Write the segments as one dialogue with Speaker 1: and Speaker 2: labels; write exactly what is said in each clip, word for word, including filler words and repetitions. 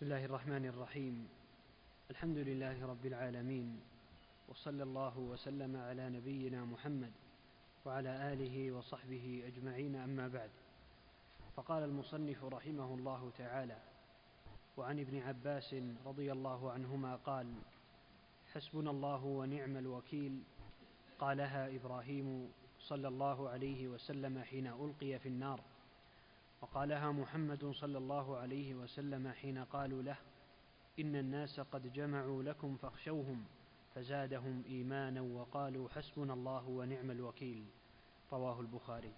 Speaker 1: بسم الله الرحمن الرحيم. الحمد لله رب العالمين، وصلى الله وسلم على نبينا محمد وعلى آله وصحبه أجمعين، أما بعد. فقال المصنف رحمه الله تعالى: وعن ابن عباس رضي الله عنهما قال: حسبنا الله ونعم الوكيل، قالها إبراهيم صلى الله عليه وسلم حين ألقي في النار، وقالها محمد صلى الله عليه وسلم حين قالوا له: إن الناس قد جمعوا لكم فاخشوهم، فزادهم إيمانا وقالوا حسبنا الله ونعم الوكيل. رواه البخاري.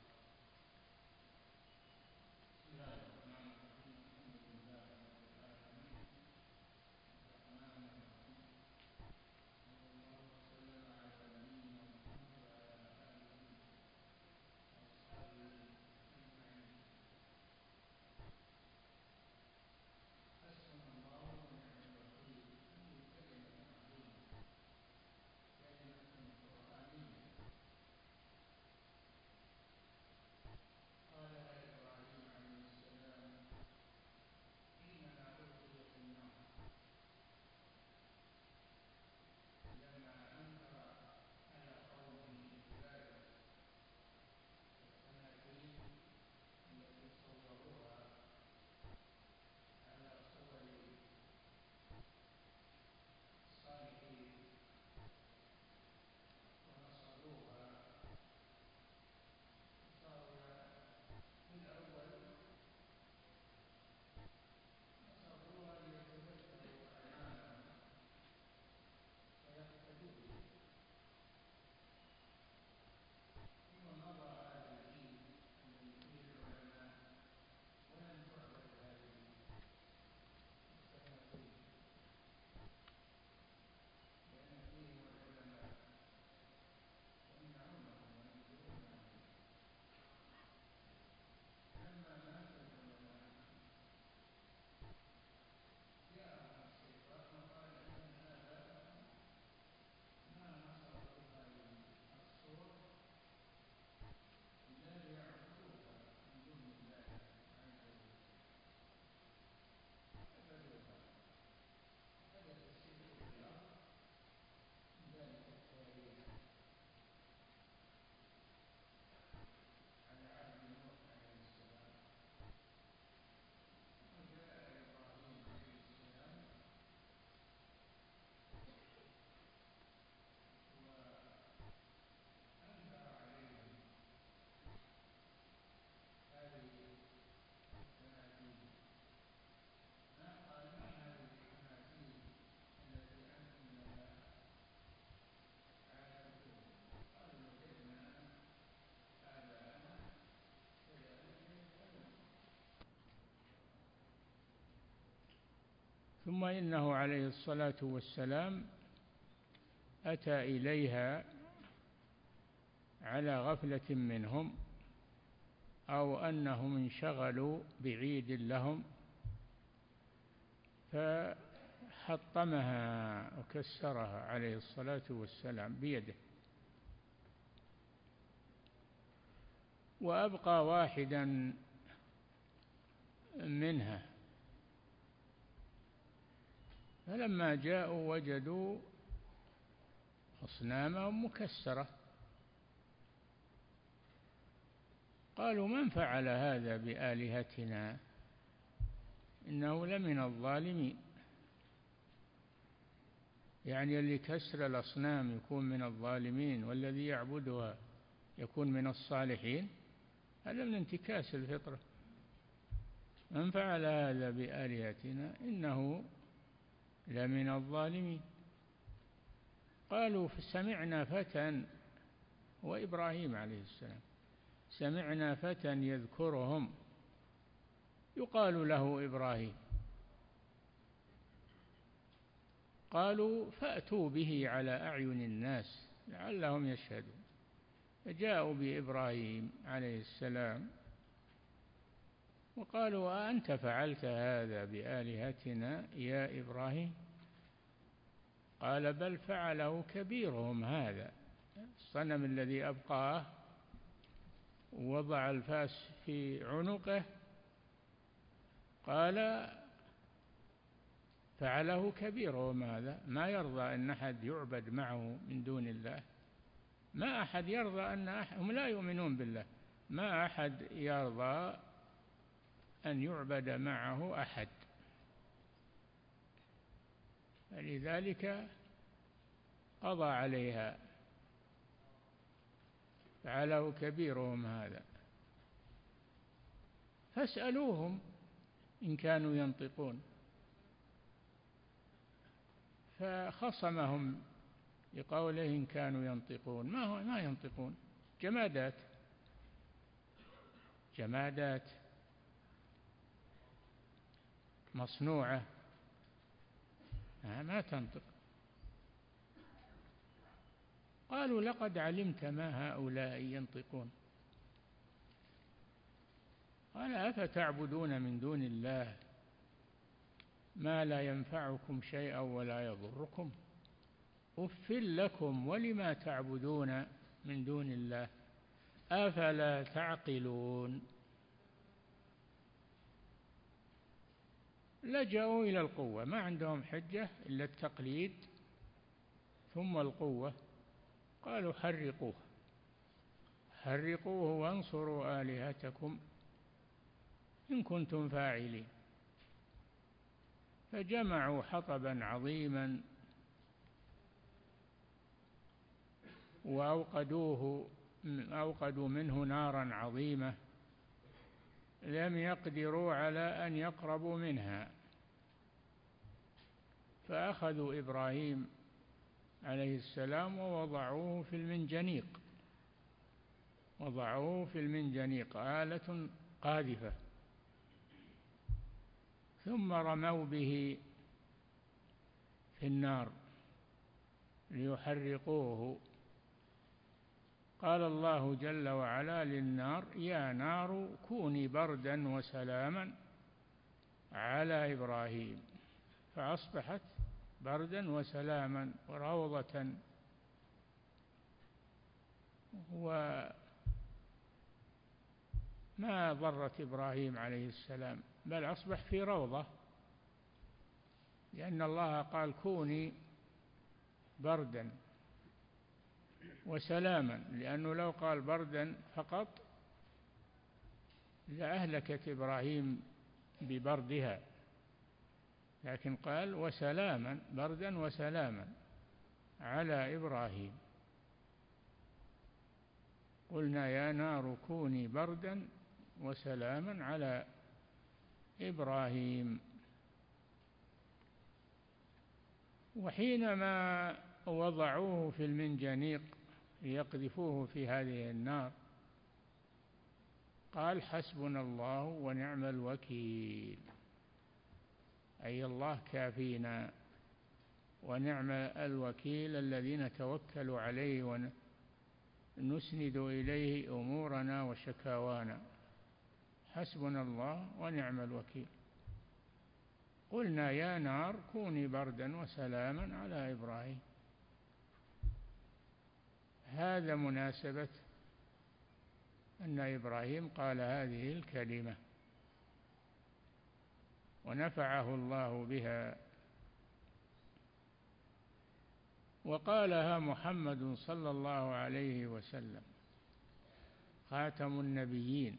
Speaker 2: ثم إنه عليه الصلاة والسلام أتى إليها على غفلة منهم، أو أنهم انشغلوا بعيد لهم، فحطمها وكسرها عليه الصلاة والسلام بيده، وأبقى واحدا منها. فلما جاءوا وجدوا أصنامهم مكسرة، قالوا: من فعل هذا بآلهتنا؟ إنه لمن الظالمين. يعني اللي كسر الأصنام يكون من الظالمين، والذي يعبدها يكون من الصالحين. هذا من انتكاس الفطرة. من فعل هذا بآلهتنا إنه لمن الظالمين. قالوا: فسمعنا فتى، وإبراهيم عليه السلام، سمعنا فتى يذكرهم يقال له إبراهيم. قالوا: فأتوا به على أعين الناس لعلهم يشهدون. فجاءوا بإبراهيم عليه السلام وقالوا: أأنت فعلت هذا بآلهتنا يا إبراهيم؟ قال: بل فعله كبيرهم هذا. الصنم الذي أبقاه ووضع الفاس في عنقه، قال: فعله كبيرهم هذا، ما يرضى أن أحد يعبد معه من دون الله. ما أحد يرضى أن أحد، هم لا يؤمنون بالله، ما أحد يرضى أن يعبد معه أحد. فلذلك قضى عليها، فعله كبيرهم هذا، فاسألوهم إن كانوا ينطقون. فخصمهم بقوله إن كانوا ينطقون، ما هو ما ينطقون، جمادات جمادات مصنوعة ما تنطق. قالوا لقد علمت ما هؤلاء ينطقون. قال أفتعبدون من دون الله ما لا ينفعكم شيئا ولا يضركم أف لكم ولما تعبدون من دون الله أفلا تعقلون. لجأوا إلى القوة، ما عندهم حجة إلا التقليد ثم القوة. قالوا حرقوه حرقوه وانصروا آلهتكم إن كنتم فاعلين. فجمعوا حطبا عظيما وأوقدوه أوقدوا منه نارا عظيمة لم يقدروا على أن يقربوا منها. فأخذوا إبراهيم عليه السلام ووضعوه في المنجنيق وضعوه في المنجنيق آلة قاذفة، ثم رموا به في النار ليحرقوه. قال الله جل وعلا للنار يا نار كوني بردا وسلاما على إبراهيم، فأصبحت بردا وسلاما وروضة، وما ضرت إبراهيم عليه السلام بل أصبح في روضة، لأن الله قال كوني بردا وسلاما، لأنه لو قال بردا فقط لأهلكت إبراهيم ببردها، لكن قال وسلاما بردا وسلاما على إبراهيم. قلنا يا نار كوني بردا وسلاما على إبراهيم. وحينما وضعوه في المنجنيق ليقذفوه في هذه النار قال حسبنا الله ونعم الوكيل، أي الله كافينا ونعم الوكيل الذي نتوكل عليه ونسند إليه أمورنا وشكاوانا، حسبنا الله ونعم الوكيل. قلنا يا نار كوني بردا وسلاما على إبراهيم. هذا مناسبة أن إبراهيم قال هذه الكلمة ونفعه الله بها. وقالها محمد صلى الله عليه وسلم خاتم النبيين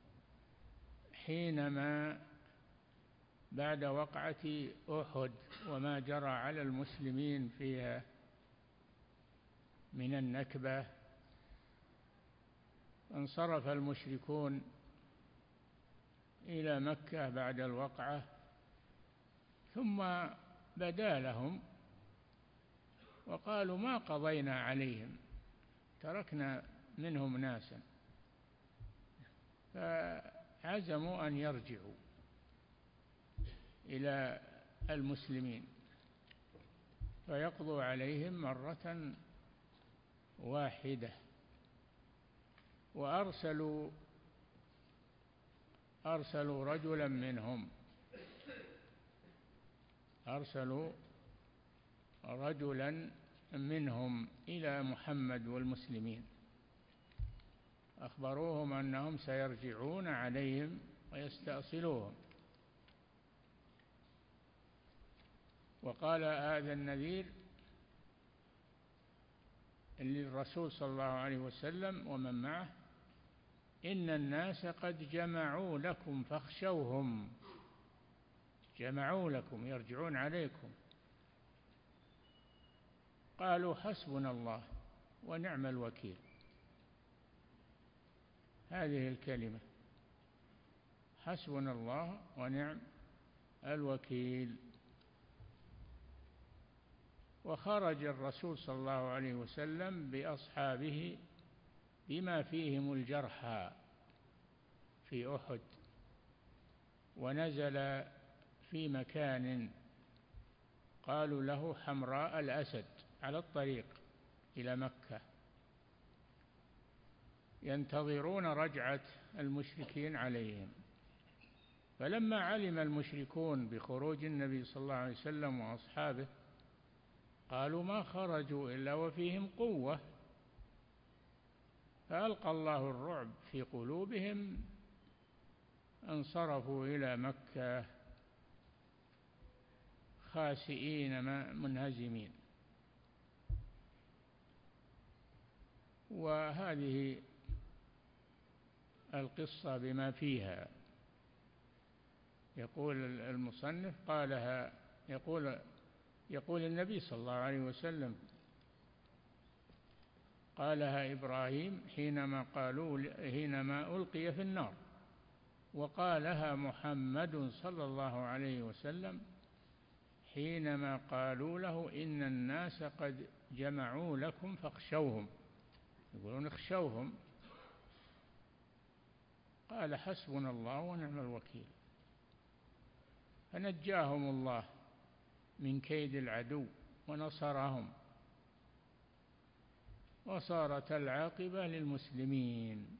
Speaker 2: حينما بعد وقعة أحد وما جرى على المسلمين فيها من النكبة، انصرف المشركون إلى مكة بعد الوقعة، ثم بدا لهم وقالوا ما قضينا عليهم، تركنا منهم ناسا، فعزموا أن يرجعوا إلى المسلمين فيقضوا عليهم مرة واحدة. وأرسلوا أرسلوا رجلا منهم أرسلوا رجلا منهم إلى محمد والمسلمين، أخبروهم أنهم سيرجعون عليهم ويستأصلوهم. وقال هذا النذير للرسول صلى الله عليه وسلم ومن معه: إن الناس قد جمعوا لكم فاخشوهم. جمعوا لكم، يرجعون عليكم. قالوا: حسبنا الله ونعم الوكيل. هذه الكلمة: حسبنا الله ونعم الوكيل. وخرج الرسول صلى الله عليه وسلم بأصحابه بما فيهم الجرحى في أحد، ونزل في مكان قالوا له حمراء الأسد على الطريق إلى مكة، ينتظرون رجعة المشركين عليهم. فلما علم المشركون بخروج النبي صلى الله عليه وسلم وأصحابه قالوا: ما خرجوا إلا وفيهم قوة. فألقى الله الرعب في قلوبهم، انصرفوا إلى مكة خاسئين منهزمين. وهذه القصة بما فيها. يقول المصنف: قالها يقول يقول النبي صلى الله عليه وسلم: قالها إبراهيم حينما قالوا حينما ألقي في النار، وقالها محمد صلى الله عليه وسلم حينما قالوا له: إن الناس قد جمعوا لكم فاخشوهم. يقولون: اخشوهم. قال: حسبنا الله ونعم الوكيل. فنجاهم الله من كيد العدو ونصرهم، وصارت العاقبة للمسلمين.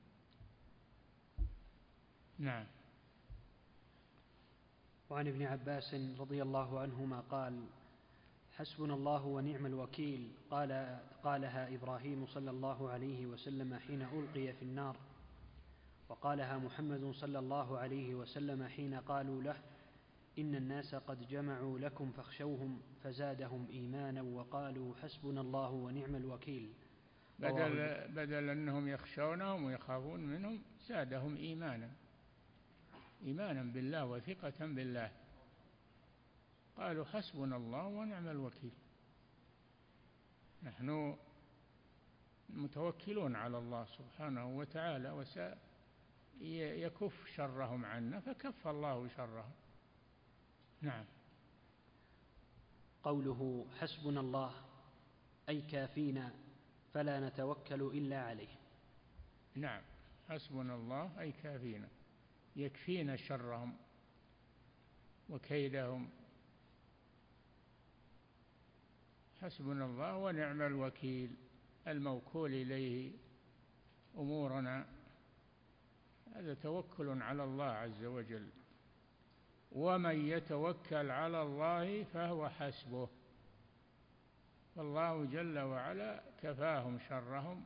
Speaker 2: نعم.
Speaker 1: وعن ابن عباس رضي الله عنهما قال: حسبنا الله ونعم الوكيل قال قالها إبراهيم صلى الله عليه وسلم حين ألقي في النار، وقالها محمد صلى الله عليه وسلم حين قالوا له: إن الناس قد جمعوا لكم فاخشوهم، فزادهم إيمانا وقالوا: حسبنا الله ونعم الوكيل.
Speaker 2: بدل, بدل أنهم يخشونهم ويخافون منهم، زادهم إيمانا إيمانا بالله وثقة بالله. قالوا: حسبنا الله ونعم الوكيل. نحن متوكلون على الله سبحانه وتعالى، وسيكف شرهم عنا، فكف الله شرهم. نعم.
Speaker 1: قوله حسبنا الله أي كافينا فلا نتوكل إلا عليه.
Speaker 2: نعم، حسبنا الله أي كافينا، يكفينا شرهم وكيدهم. حسبنا الله ونعم الوكيل، الموكول إليه أمورنا. هذا توكل على الله عز وجل. ومن يتوكل على الله فهو حسبه. فالله جل وعلا كفاهم شرهم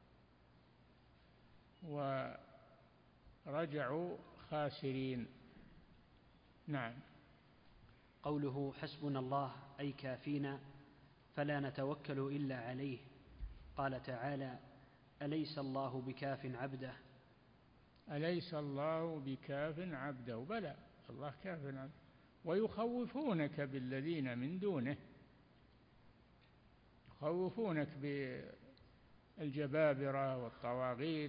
Speaker 2: ورجعوا خاسرين. نعم.
Speaker 1: قوله حسبنا الله أي كافينا فلا نتوكل إلا عليه. قال تعالى: أليس الله بكاف عبده.
Speaker 2: أليس الله بكاف عبده. بلى، الله كاف عبده. ويخوفونك بالذين من دونه، يخوفونك بالجبابرة والطواغيت،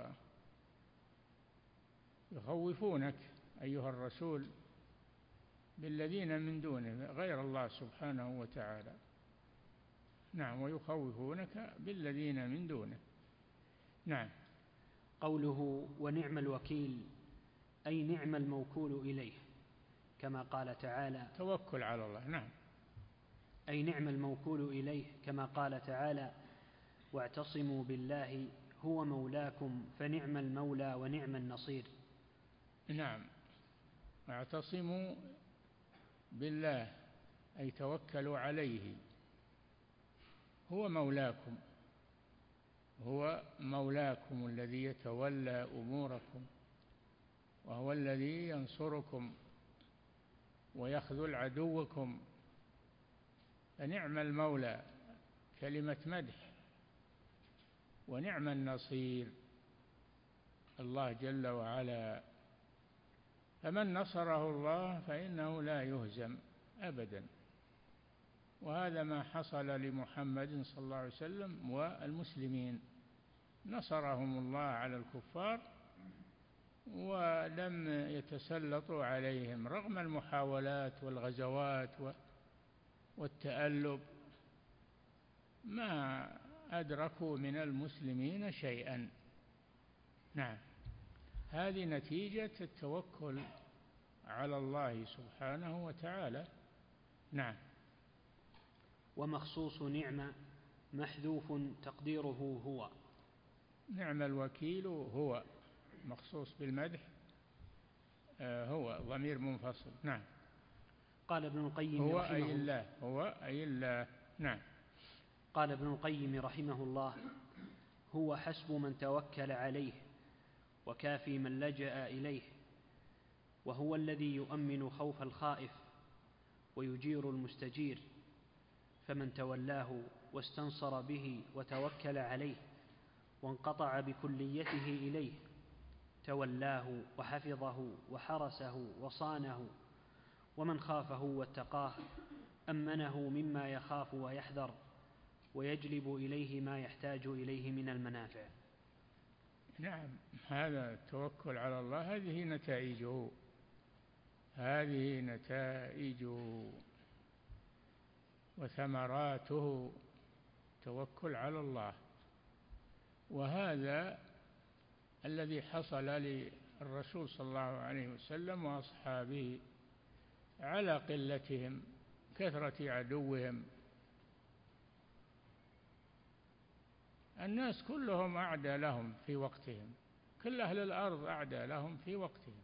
Speaker 2: ويخوفونك أيها الرسول بالذين من دونه غير الله سبحانه وتعالى. نعم، ويخوفونك بالذين من دونه. نعم.
Speaker 1: قوله ونعم الوكيل أي نعم الموكول إليه، كما قال تعالى:
Speaker 2: توكل على الله. نعم.
Speaker 1: أي نعم الموكول إليه، كما قال تعالى: واعتصموا بالله هو مولاكم فنعم المولى ونعم النصير.
Speaker 2: نعم، واعتصموا بالله أي توكلوا عليه. هو مولاكم، هو مولاكم الذي يتولى أموركم، وهو الذي ينصركم ويخذل عدوكم فنعم المولى كلمة مدح، ونعم النصير الله جل وعلا. فمن نصره الله فإنه لا يهزم أبدا، وهذا ما حصل لمحمد صلى الله عليه وسلم والمسلمين، نصرهم الله على الكفار ولم يتسلطوا عليهم رغم المحاولات والغزوات والتألب، ما أدركوا من المسلمين شيئا. نعم، هذه نتيجة التوكل على الله سبحانه وتعالى. نعم.
Speaker 1: ومخصوص نعمة محذوف تقديره هو.
Speaker 2: نعم الوكيل هو مخصوص بالمدح، هو ضمير منفصل. نعم.
Speaker 1: قال ابن القيم
Speaker 2: هو
Speaker 1: رحمه
Speaker 2: أي الله، هو أي الله. نعم.
Speaker 1: قال ابن القيم رحمه الله: هو حسب من توكل عليه، وكافي من لجأ إليه، وهو الذي يؤمن خوف الخائف ويجير المستجير. فمن تولاه واستنصر به وتوكل عليه وانقطع بكليته إليه، تولاه وحفظه وحرسه وصانه. ومن خافه واتقاه أمنه مما يخاف ويحذر، ويجلب إليه ما يحتاج إليه من المنافع.
Speaker 2: نعم، هذا التوكل على الله، هذه نتائجه، هذه نتائجه وثمراته، توكل على الله. وهذا الذي حصل للرسول صلى الله عليه وسلم وأصحابه على قلتهم، كثرة عدوهم. الناس كلهم أعدى لهم في وقتهم، كل أهل الأرض أعدى لهم في وقتهم،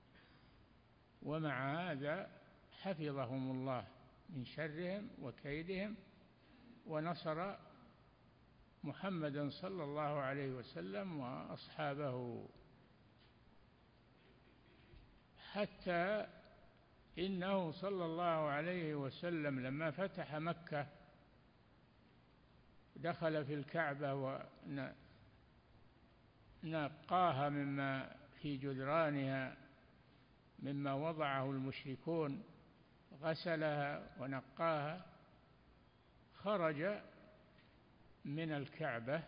Speaker 2: ومع هذا حفظهم الله من شرهم وكيدهم، ونصر محمدا صلى الله عليه وسلم وأصحابه، حتى إنه صلى الله عليه وسلم لما فتح مكة دخل في الكعبة ونقاها مما في جدرانها مما وضعه المشركون، غسلها ونقاها، خرج من الكعبة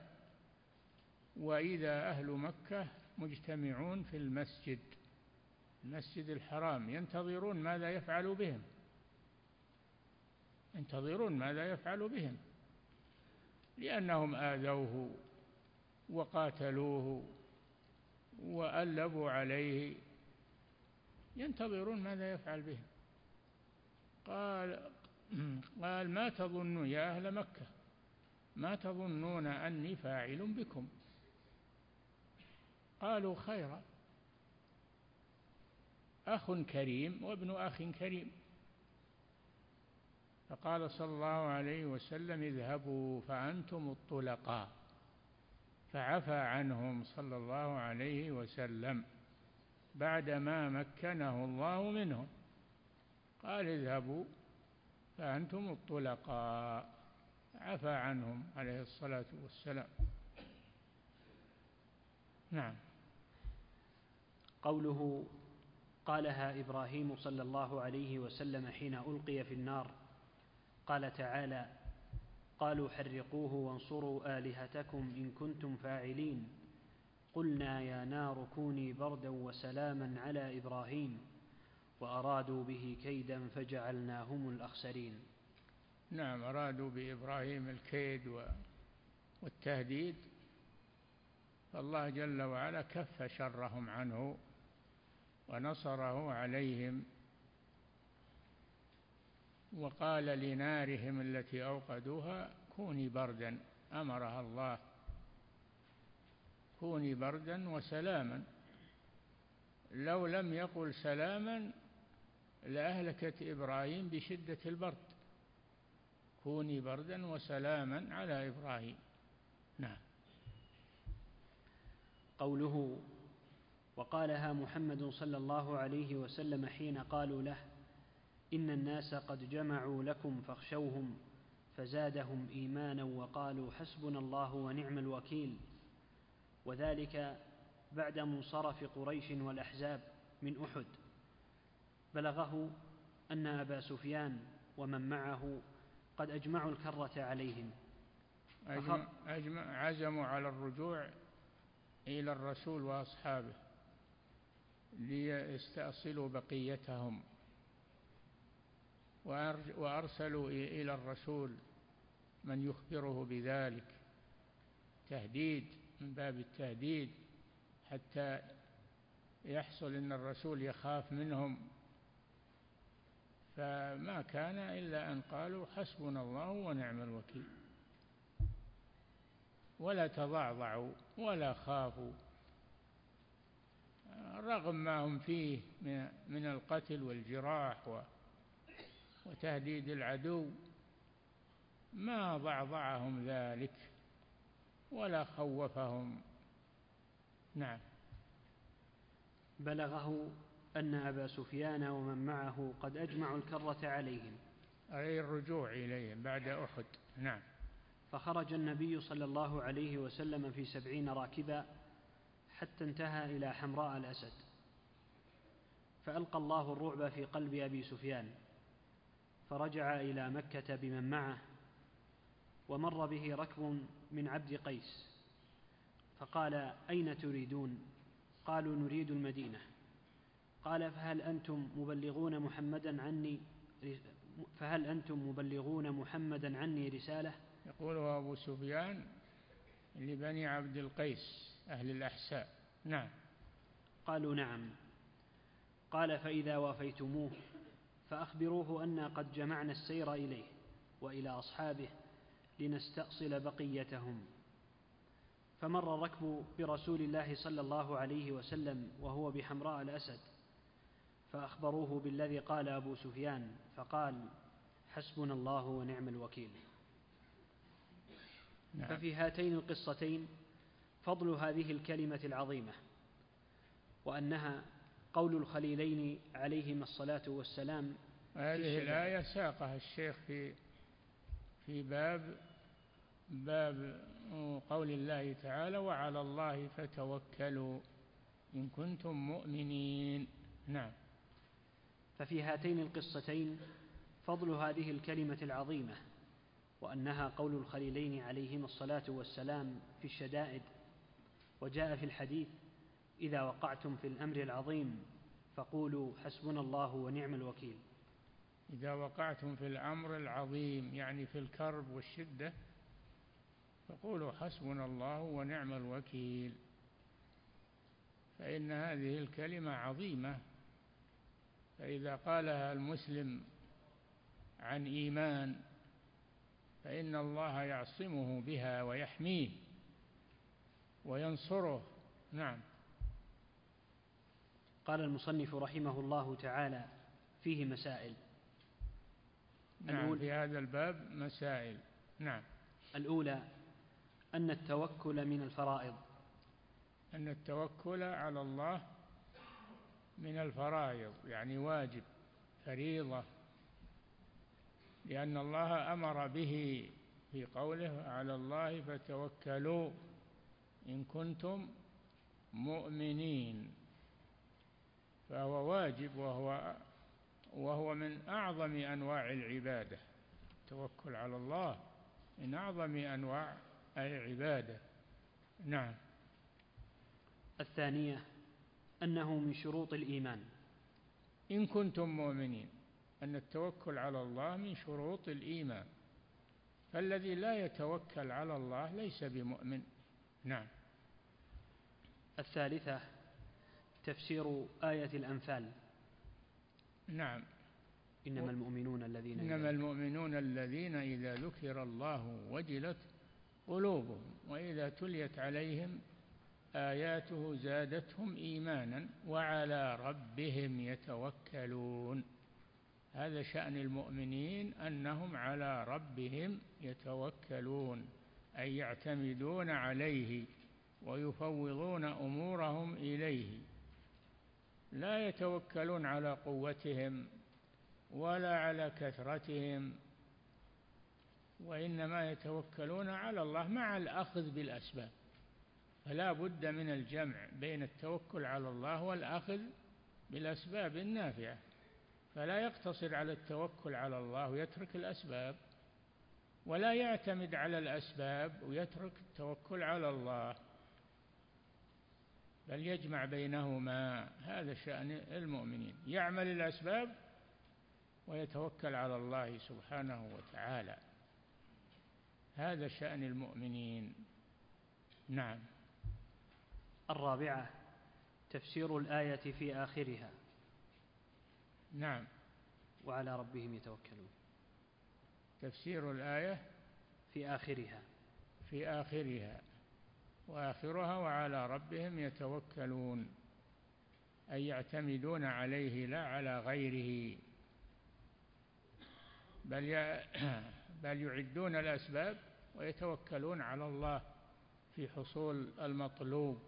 Speaker 2: وإذا أهل مكة مجتمعون في المسجد المسجد الحرام، ينتظرون ماذا يفعل بهم، ينتظرون ماذا يفعل بهم، لأنهم آذوه وقاتلوه وألبوا عليه، ينتظرون ماذا يفعل بهم. قال قال ما تظنون يا أهل مكة، ما تظنون أني فاعل بكم؟ قالوا خيرا، أخ كريم وابن أخ كريم. فقال صلى الله عليه وسلم: اذهبوا فأنتم الطلقاء، فعفى عنهم صلى الله عليه وسلم بعدما مكنه الله منهم، قال: اذهبوا فأنتم الطلقاء، عفى عنهم عليه الصلاة والسلام. نعم.
Speaker 1: قوله: قالها إبراهيم صلى الله عليه وسلم حين ألقي في النار. قال تعالى: قالوا حرقوه وانصروا آلهتكم إن كنتم فاعلين. قلنا يا نار كوني بردا وسلاما على إبراهيم وأرادوا به كيدا فجعلناهم الأخسرين.
Speaker 2: نعم، أرادوا بإبراهيم الكيد والتهديد، فالله جل وعلا كف شرهم عنه ونصره عليهم، وقال لنارهم التي أوقدوها كوني بردا، أمرها الله كوني بردا وسلاما، لو لم يقل سلاما لأهلكت إبراهيم بشدة البرد، كوني بردا وسلاما على إبراهيم. نعم.
Speaker 1: قوله: وقالها محمد صلى الله عليه وسلم حين قالوا له، إن الناس قد جمعوا لكم فاخشوهم فزادهم إيمانا وقالوا حسبنا الله ونعم الوكيل. وذلك بعد منصرف قريش والأحزاب من أحد. بلغه أن أبا سفيان ومن معه قد أجمعوا الكرة عليهم،
Speaker 2: أجمع أجمع عزموا على الرجوع إلى الرسول وأصحابه ليستأصلوا بقيتهم، وأرسلوا إلى الرسول من يخبره بذلك، تهديد من باب التهديد، حتى يحصل أن الرسول يخاف منهم. فما كان إلا أن قالوا حسبنا الله ونعم الوكيل، ولا تضعضعوا ولا خافوا رغم ما هم فيه من القتل والجراح وتهديد العدو، ما ضعضعهم ذلك ولا خوفهم. نعم.
Speaker 1: بلغه أن أبا سفيان ومن معه قد أجمعوا الكرة عليهم،
Speaker 2: أي الرجوع إليهم بعد أحد. نعم.
Speaker 1: فخرج النبي صلى الله عليه وسلم في سبعين راكبا حتى انتهى إلى حمراء الأسد، فألقى الله الرعب في قلب أبي سفيان، فرجع إلى مكة بمن معه، ومر به ركب من عبد قيس، فقال أين تريدون؟ قالوا نريد المدينة. قال فهل أنتم مبلغون محمدا عني فهل أنتم مبلغون محمدا عني رسالة؟
Speaker 2: يقوله أبو سفيان لبني عبد القيس أهل الأحساء. نعم.
Speaker 1: قالوا نعم. قال فإذا وافيتموه فأخبروه أن قد جمعنا السير إليه وإلى أصحابه لنستأصل بقيتهم. فمر الركب برسول الله صلى الله عليه وسلم وهو بحمراء الأسد، فأخبروه بالذي قال أبو سفيان، فقال حسبنا الله ونعم الوكيل.
Speaker 2: نعم.
Speaker 1: ففي هاتين القصتين فضل هذه الكلمة العظيمة، وأنها قول الخليلين عليهما الصلاة والسلام.
Speaker 2: هذه الآية ساقها الشيخ في في باب باب قول الله تعالى وعلى الله فتوكلوا إن كنتم مؤمنين. نعم.
Speaker 1: ففي هاتين القصتين فضل هذه الكلمة العظيمة، وأنها قول الخليلين عليهما الصلاة والسلام في الشدائد. وجاء في الحديث إذا وقعتم في الأمر العظيم فقولوا حسبنا الله ونعم الوكيل.
Speaker 2: إذا وقعتم في الأمر العظيم يعني في الكرب والشدة فقولوا حسبنا الله ونعم الوكيل، فإن هذه الكلمة عظيمة، فإذا قالها المسلم عن إيمان فإن الله يعصمه بها ويحميه وينصره. نعم.
Speaker 1: قال المصنف رحمه الله تعالى فيه مسائل.
Speaker 2: نعم. في هذا الباب مسائل. نعم.
Speaker 1: الأولى أن التوكل من الفرائض،
Speaker 2: أن التوكل على الله من الفرائض، يعني واجب فريضة، لأن الله أمر به في قوله على الله فتوكلوا إن كنتم مؤمنين، فهو واجب، وهو وهو من أعظم أنواع العبادة. التوكل على الله من أعظم أنواع العبادة. نعم.
Speaker 1: الثانية أنه من شروط الإيمان،
Speaker 2: إن كنتم مؤمنين، أن التوكل على الله من شروط الإيمان، فالذي لا يتوكل على الله ليس بمؤمن. نعم.
Speaker 1: الثالثة تفسير آية الأنفال.
Speaker 2: نعم.
Speaker 1: إنما المؤمنون الذين
Speaker 2: إنما المؤمنون الذين إذا ذكر الله وجلت قلوبهم وإذا تليت عليهم آياته زادتهم إيمانا وعلى ربهم يتوكلون. هذا شأن المؤمنين، أنهم على ربهم يتوكلون، أي يعتمدون عليه ويفوضون أمورهم إليه، لا يتوكلون على قوتهم ولا على كثرتهم، وإنما يتوكلون على الله مع الأخذ بالأسباب. فلا بد من الجمع بين التوكل على الله والأخذ بالأسباب النافعة، فلا يقتصر على التوكل على الله ويترك الأسباب، ولا يعتمد على الأسباب ويترك التوكل على الله، بل يجمع بينهما. هذا شأن المؤمنين، يعمل الأسباب ويتوكل على الله سبحانه وتعالى. هذا شأن المؤمنين. نعم.
Speaker 1: الرابعة تفسير الآية في آخرها.
Speaker 2: نعم.
Speaker 1: وعلى ربهم يتوكلون.
Speaker 2: تفسير الآية
Speaker 1: في آخرها.
Speaker 2: في آخرها وآخرها وعلى ربهم يتوكلون، أي يعتمدون عليه لا على غيره، بل بل يعدون الأسباب ويتوكلون على الله في حصول المطلوب.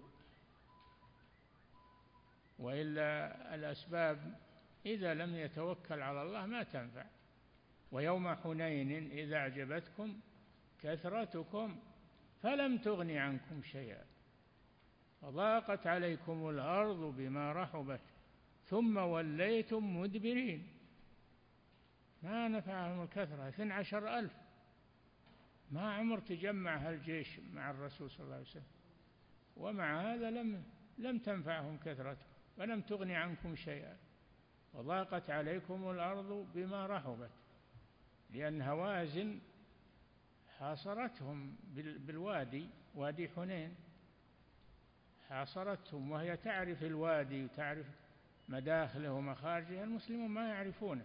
Speaker 2: وإلا الأسباب إذا لم يتوكل على الله ما تنفع. ويوم حنين إذا أعجبتكم كثرتكم فلم تغن عنكم شيئا وضاقت عليكم الأرض بما رحبت ثم وليتم مدبرين. ما نفعهم الكثرة، اثني عشر ألف، ما عمر تجمع هالجيش مع الرسول صلى الله عليه وسلم، ومع هذا لم لم تنفعهم كثرته ولم تغن عنكم شيئا وضاقت عليكم الأرض بما رحبت، لأن هوازن حاصرتهم بالوادي، وادي حنين حاصرتهم، وهي تعرف الوادي وتعرف مداخله ومخارجه، المسلمون ما يعرفونه،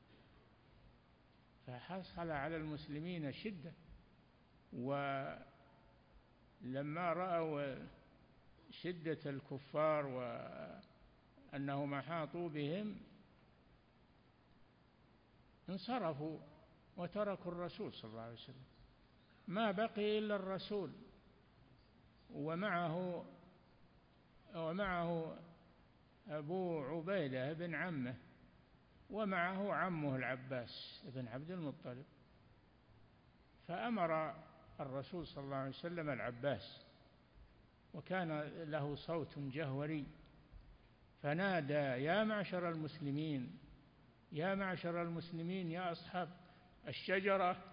Speaker 2: فحصل على المسلمين شدة. ولما رأوا شدة الكفار وأنهم أحاطوا بهم انصرفوا وتركوا الرسول صلى الله عليه وسلم، ما بقي إلا الرسول ومعه ومعه أبو عبيدة بن عمه ومعه عمه العباس بن عبد المطلب. فأمر الرسول صلى الله عليه وسلم العباس، وكان له صوت جهوري، فنادى: يا معشر المسلمين، يا معشر المسلمين، يا أصحاب الشجرة.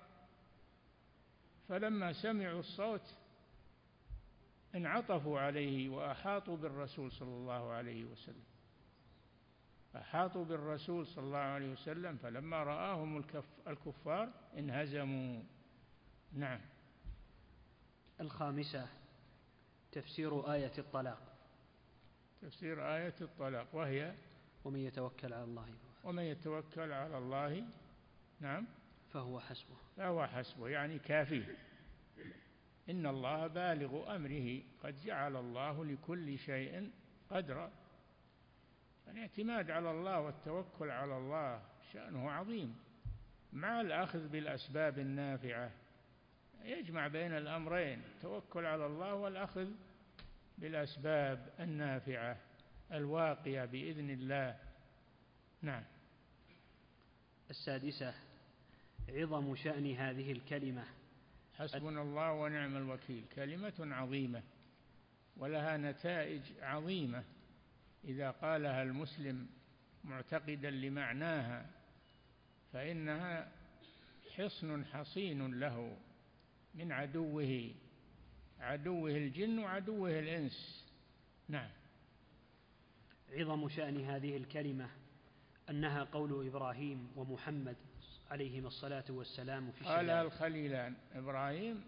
Speaker 2: فلما سمعوا الصوت انعطفوا عليه وأحاطوا بالرسول صلى الله عليه وسلم، أحاطوا بالرسول صلى الله عليه وسلم، فلما رآهم الكفار انهزموا. نعم.
Speaker 1: الخامسة تفسير آية الطلاق.
Speaker 2: تفسير آية الطلاق، وهي:
Speaker 1: ومن يتوكل على الله
Speaker 2: ومن يتوكل على الله نعم
Speaker 1: فهو حسبه
Speaker 2: فهو حسبه، يعني كافيه. إن الله بالغ أمره قد جعل الله لكل شيء قدرا. الاعتماد على الله والتوكل على الله شأنه عظيم، مع الأخذ بالأسباب النافعة، يجمع بين الأمرين، التوكل على الله والأخذ بالأسباب النافعة الواقية بإذن الله. نعم.
Speaker 1: السادسة عظم شأن هذه الكلمة.
Speaker 2: حسبنا الله ونعم الوكيل كلمة عظيمة ولها نتائج عظيمة إذا قالها المسلم معتقدا لمعناها، فإنها حصن حصين له من عدوه، عدوه الجن وعدوه الإنس. نعم.
Speaker 1: عظم شأن هذه الكلمة أنها قول إبراهيم ومحمد عليهما الصلاة والسلام في الشهادة.
Speaker 2: قالها الخليلان إبراهيم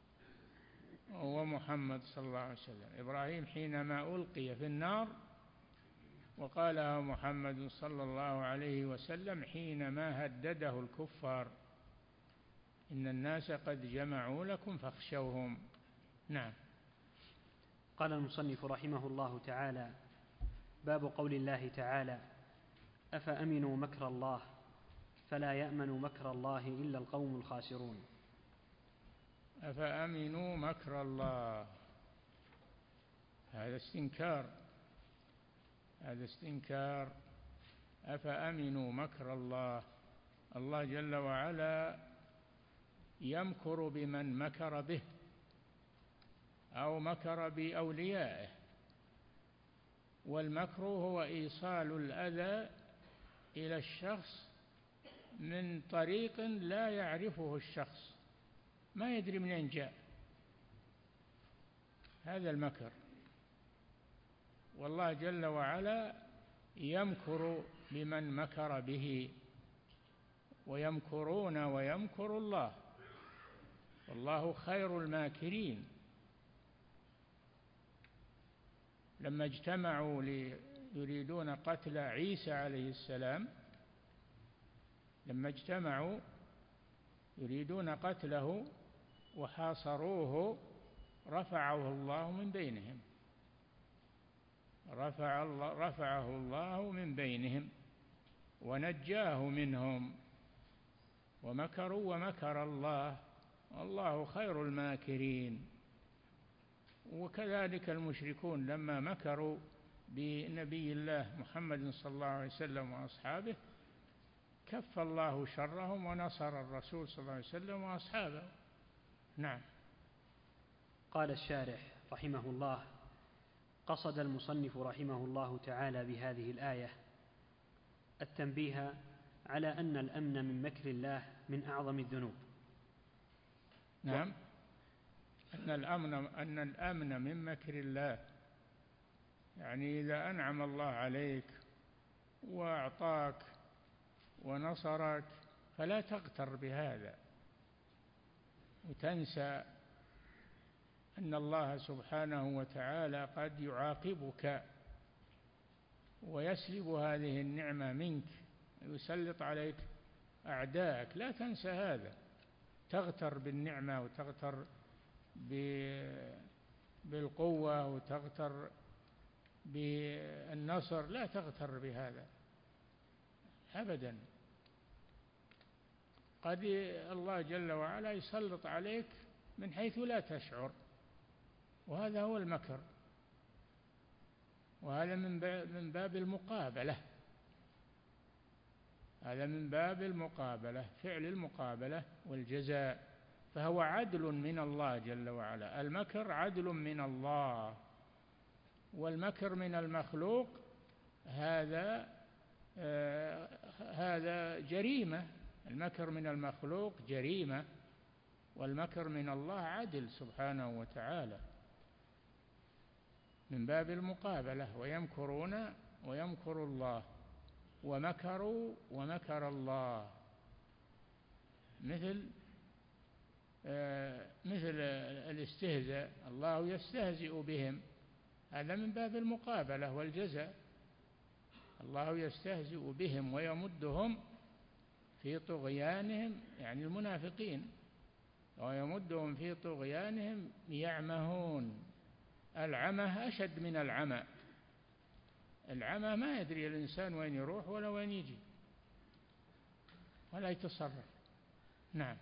Speaker 2: ومحمد صلى الله عليه وسلم. إبراهيم حينما ألقي في النار، وقالها محمد صلى الله عليه وسلم حينما هدده الكفار: إن الناس قد جمعوا لكم فاخشوهم. نعم.
Speaker 1: قال المصنف رحمه الله تعالى: باب قول الله تعالى: أفأمنوا مكر الله فلا يأمن مكر الله إلا القوم الخاسرون.
Speaker 2: أفأمنوا مكر الله، هذا استنكار، هذا استنكار أفأمنوا مكر الله. الله جل وعلا يمكر بمن مكر به أو مكر بأوليائه، والمكر هو إيصال الأذى إلى الشخص من طريق لا يعرفه الشخص، ما يدري منين جاء، هذا المكر. والله جل وعلا يمكر بمن مكر به، ويمكرون ويمكر الله والله خير الماكرين. لما اجتمعوا يريدون قتل عيسى عليه السلام، لما اجتمعوا يريدون قتله وحاصروه رفعه الله من بينهم، رفع الله رفعه الله من بينهم ونجاه منهم، ومكروا ومكر الله والله خير الماكرين. وكذلك المشركون لما مكروا بنبي الله محمد صلى الله عليه وسلم وأصحابه كف الله شرهم ونصر الرسول صلى الله عليه وسلم وأصحابه. نعم.
Speaker 1: قال الشارح رحمه الله: قصد المصنف رحمه الله تعالى بهذه الآية التنبيه على أن الأمن من مكر الله من أعظم الذنوب.
Speaker 2: نعم. أن الأمن أن الأمن من مكر الله، يعني إذا أنعم الله عليك وأعطاك ونصرك فلا تغتر بهذا وتنسى أن الله سبحانه وتعالى قد يعاقبك ويسلب هذه النعمة منك، يسلط عليك أعداءك. لا تنسى هذا، تغتر بالنعمة وتغتر بالقوة وتغتر بالنصر، لا تغتر بهذا أبدا. قد الله جل وعلا يسلط عليك من حيث لا تشعر، وهذا هو المكر، وهذا من باب المقابلة، هذا من باب المقابلة، فعل المقابلة والجزاء، فهو عدل من الله جل وعلا. المكر عدل من الله، والمكر من المخلوق هذا آه هذا جريمة. المكر من المخلوق جريمة، والمكر من الله عدل سبحانه وتعالى، من باب المقابلة. ويمكرون ويمكر الله ومكروا ومكر الله، مثل آه مثل الاستهزاء، الله يستهزئ بهم، هذا من باب المقابلة والجزاء. الله يستهزئ بهم ويمدهم في طغيانهم، يعني المنافقين، ويمدهم في طغيانهم يعمهون. العمى أشد من العمى، العمى ما يدري الإنسان وين يروح ولا وين يجي ولا يتصرف. نعم.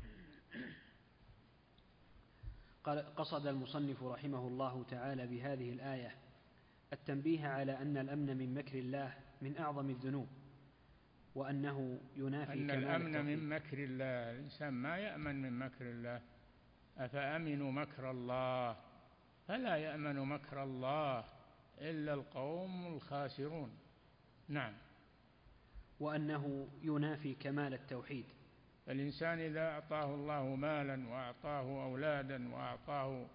Speaker 1: قال: قصد المصنف رحمه الله تعالى بهذه الآية التنبيه على أن الأمن من مكر الله من أعظم الذنوب، وأنه ينافي
Speaker 2: أن الأمن من مكر الله، الإنسان ما يأمن من مكر الله. أفأمنوا مكر الله، فلا يأمن مكر الله إلا القوم الخاسرون. نعم.
Speaker 1: وأنه ينافي كمال التوحيد.
Speaker 2: الإنسان إذا أعطاه الله مالا وأعطاه أولادا وأعطاه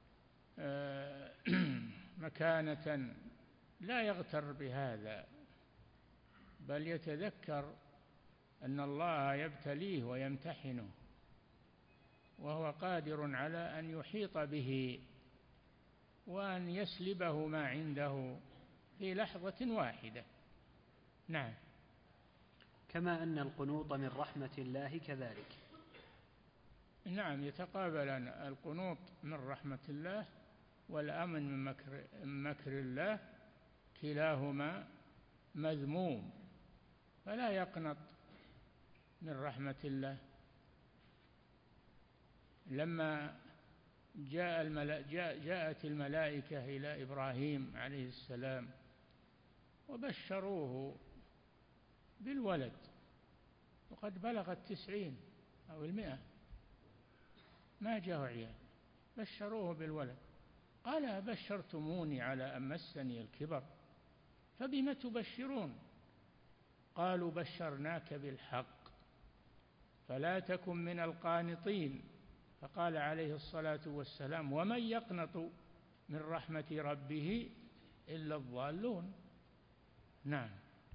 Speaker 2: مكانة لا يغتر بهذا، بل يتذكر أن الله يبتليه ويمتحنه، وهو قادر على أن يحيط به وأن يسلبه ما عنده في لحظة واحدة. نعم.
Speaker 1: كما أن القنوط من رحمة الله كذلك.
Speaker 2: نعم، يتقابلان، القنوط من رحمة الله والأمن من مكر, من مكر الله، كلاهما مذموم، فلا يقنط من رحمة الله. لما جاء الملا... جاء... جاءت الملائكة إلى إبراهيم عليه السلام وبشروه بالولد وقد بلغ التسعين أو المئة ما جاء عيال، بشروه بالولد. قال أبشرتموني على أن مسني الكبر فبم تبشرون؟ قالوا بشرناك بالحق فلا تكن من القانطين. فقال عليه الصلاة والسلام ومن يقنط من رحمة ربه إلا الضالون. نعم.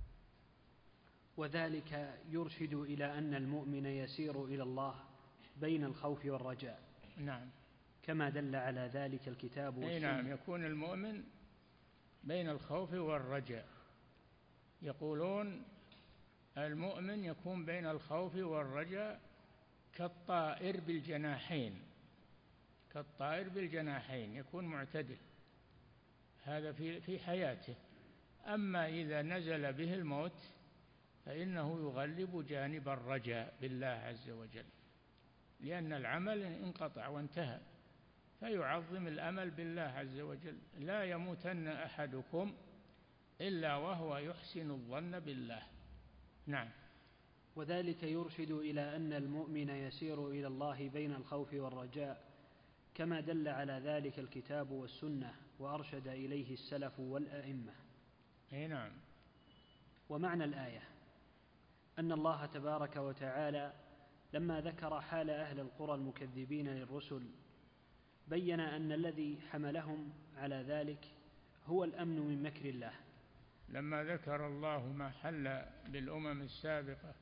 Speaker 1: وذلك يرشد إلى أن المؤمن يسير إلى الله بين الخوف والرجاء.
Speaker 2: نعم.
Speaker 1: كما دل على ذلك الكتاب والسنة.
Speaker 2: نعم، يكون المؤمن بين الخوف والرجاء. يقولون المؤمن يكون بين الخوف والرجاء كالطائر بالجناحين، كالطائر بالجناحين يكون معتدل، هذا في في حياته. أما إذا نزل به الموت فإنه يغلب جانب الرجاء بالله عز وجل، لأن العمل انقطع وانتهى، فيعظم الأمل بالله عز وجل. لا يموتن أحدكم إلا وهو يحسن الظن بالله. نعم.
Speaker 1: وذلك يرشد إلى أن المؤمن يسير إلى الله بين الخوف والرجاء كما دل على ذلك الكتاب والسنة وأرشد إليه السلف والأئمة.
Speaker 2: نعم.
Speaker 1: ومعنى الآية أن الله تبارك وتعالى لما ذكر حال أهل القرى المكذبين للرسل بين أن الذي حملهم على ذلك هو الأمن من مكر الله.
Speaker 2: لما ذكر الله ما حل بالأمم السابقة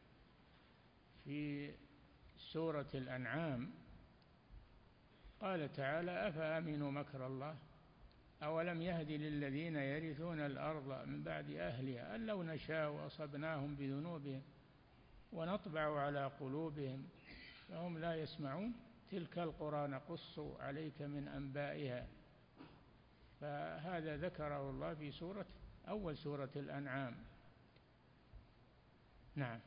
Speaker 2: في سورة الأنعام قال تعالى أفأمنوا مكر الله أولم يهد للذين يرثون الأرض من بعد أهلها أن لو نشاء أصبناهم بذنوبهم ونطبع على قلوبهم فهم لا يسمعون تلك القرى نقص عليك من أنبائها. فهذا ذكره الله في سورة أول سورة الأنعام. نعم.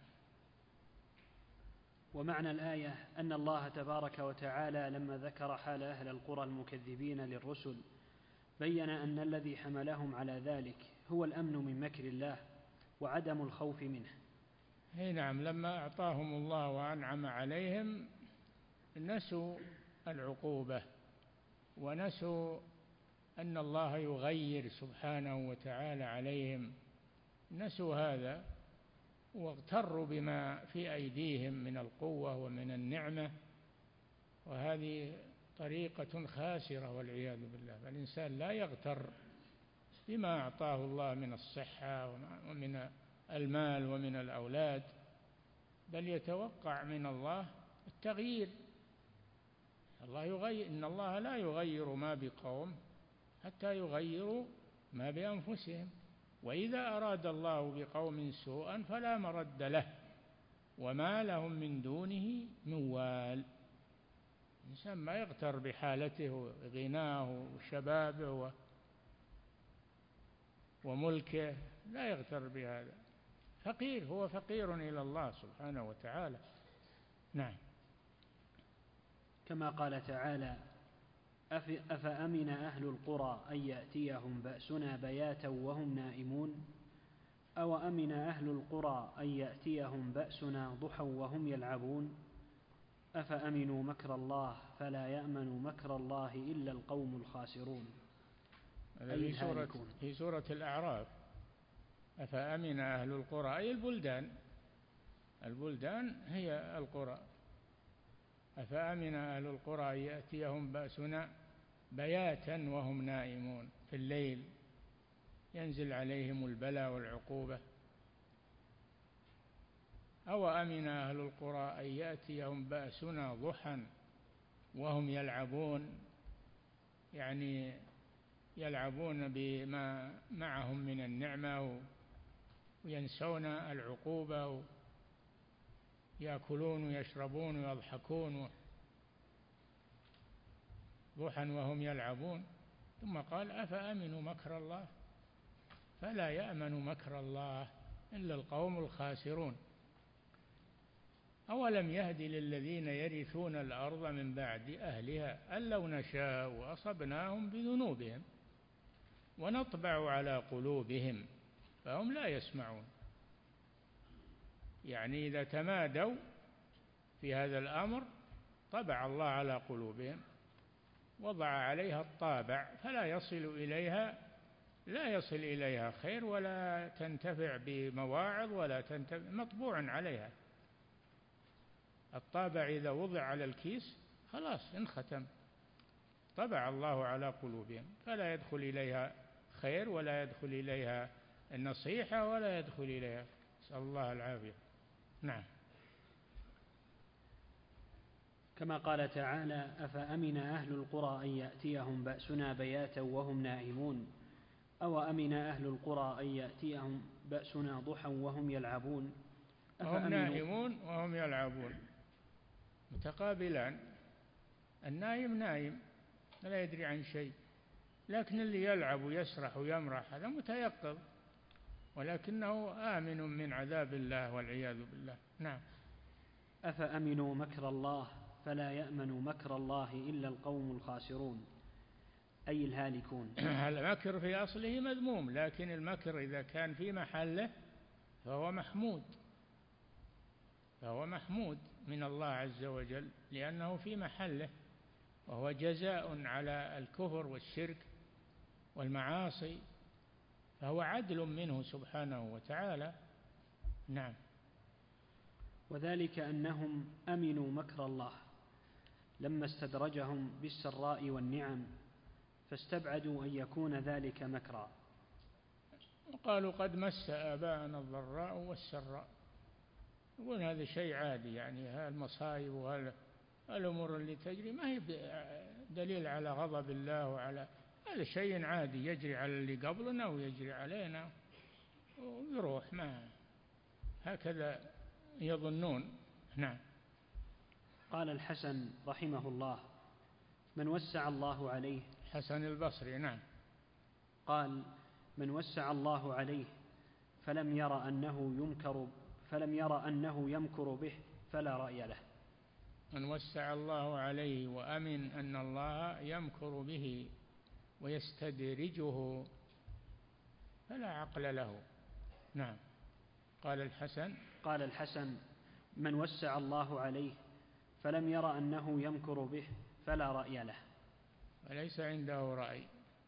Speaker 1: ومعنى الآية أن الله تبارك وتعالى لما ذكر حال أهل القرى المكذبين للرسل بين أن الذي حملهم على ذلك هو الأمن من مكر الله وعدم الخوف منه.
Speaker 2: هي نعم. لما أعطاهم الله وأنعم عليهم نسوا العقوبة ونسوا أن الله يغير سبحانه وتعالى عليهم، نسوا هذا واغتروا بما في أيديهم من القوة ومن النعمة، وهذه طريقة خاسرة والعياذ بالله. فالإنسان لا يغتر بما أعطاه الله من الصحة ومن المال ومن الأولاد، بل يتوقع من الله التغيير. الله يغير، إن الله لا يغير ما بقوم حتى يغيروا ما بأنفسهم، وإذا أراد الله بقوم سوءا فلا مرد له وما لهم من دونه من وال. الإنسان ما يغتر بحالته وغناه وشبابه وملكه، لا يغتر بهذا. فقير، هو فقير إلى الله سبحانه وتعالى. نعم.
Speaker 1: كما قال تعالى أفأمن أهل القرى أن يأتيهم بأسنا بياتا وهم نائمون أو أمن أهل القرى أن يأتيهم بأسنا ضحى وهم يلعبون أفأمنوا مكر الله فلا يأمن مكر الله إلا القوم الخاسرون.
Speaker 2: في سورة, في سورة الأعراف أفأمن أهل القرى أي البلدان، البلدان هي القرى. أفأمن أهل القرى أن يأتيهم بأسنا بياتا وهم نائمون، في الليل ينزل عليهم البلاء والعقوبة. أو أمن أهل القرى أن يأتيهم بأسنا ضحى وهم يلعبون، يعني يلعبون بما معهم من النعمة وينسون العقوبة، يأكلون ويشربون ويضحكون ضحى وهم يلعبون. ثم قال أفأمنوا مكر الله فلا يأمن مكر الله إلا القوم الخاسرون. أولم يهد للذين يرثون الأرض من بعد أهلها أن لو نشاء أصبناهم بذنوبهم ونطبع على قلوبهم فهم لا يسمعون. يعني إذا تمادوا في هذا الأمر طبع الله على قلوبهم، وضع عليها الطابع، فلا يصل إليها لا يصل إليها خير، ولا تنتفع بمواعظ، ولا تنتفع، مطبوع عليها. الطابع إذا وضع على الكيس خلاص انختم، طبع الله على قلوبهم، فلا يدخل إليها خير، ولا يدخل إليها النصيحة، ولا يدخل إليها. نسأل الله العافية. نعم.
Speaker 1: كما قال تعالى: أفأمن أهل القرى أن يأتيهم بأسنا بياتا وهم نائمون أو أمن أهل القرى أن يأتيهم بأسنا ضحى وهم يلعبون.
Speaker 2: وهم نائمون وهم يلعبون متقابلان. النائم نائم لا يدري عن شيء، لكن اللي يلعب ويسرح ويمرح هذا متيقظ، ولكنه آمن من عذاب الله والعياذ بالله. نعم.
Speaker 1: أفأمنوا مكر الله فلا يأمن مكر الله إلا القوم الخاسرون، أي الهالكون.
Speaker 2: المكر في أصله مذموم، لكن المكر إذا كان في محله فهو محمود، فهو محمود من الله عز وجل، لأنه في محله، وهو جزاء على الكفر والشرك والمعاصي، فهو عدل منه سبحانه وتعالى. نعم.
Speaker 1: وذلك أنهم أمنوا مكر الله لما استدرجهم بالسراء والنعم، فاستبعدوا أن يكون ذلك مكرا.
Speaker 2: وقالوا قد مس آباءنا الضراء والسراء، يقول هذا شيء عادي، يعني هالمصائب وهالأمور اللي تجري ما هي دليل على غضب الله، وعلى هذا شيء عادي يجري على اللي قبلنا ويجري علينا ويروح، ما هكذا يظنون. نعم.
Speaker 1: قال الحسن رحمه الله: من وسع الله عليه.
Speaker 2: حسن البصري. نعم.
Speaker 1: قال: من وسع الله عليه فلم ير أنه يمكر فلم ير أنه يمكر به فلا رأي له.
Speaker 2: من وسع الله عليه وأمن أن الله يمكر به ويستدرجه فلا عقل له. نعم. قال الحسن
Speaker 1: قال الحسن: من وسع الله عليه فلم ير أنه يمكر به فلا رأي له.
Speaker 2: وليس عنده رأي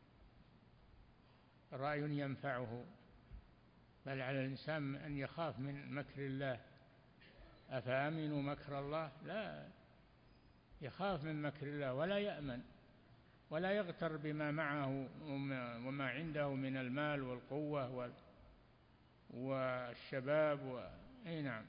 Speaker 2: رأي ينفعه، بل على الإنسان أن يخاف من مكر الله. أفأمنوا مكر الله، لا، يخاف من مكر الله ولا يأمن، ولا يغتر بما معه وما عنده من المال والقوة والشباب و... أي نعم.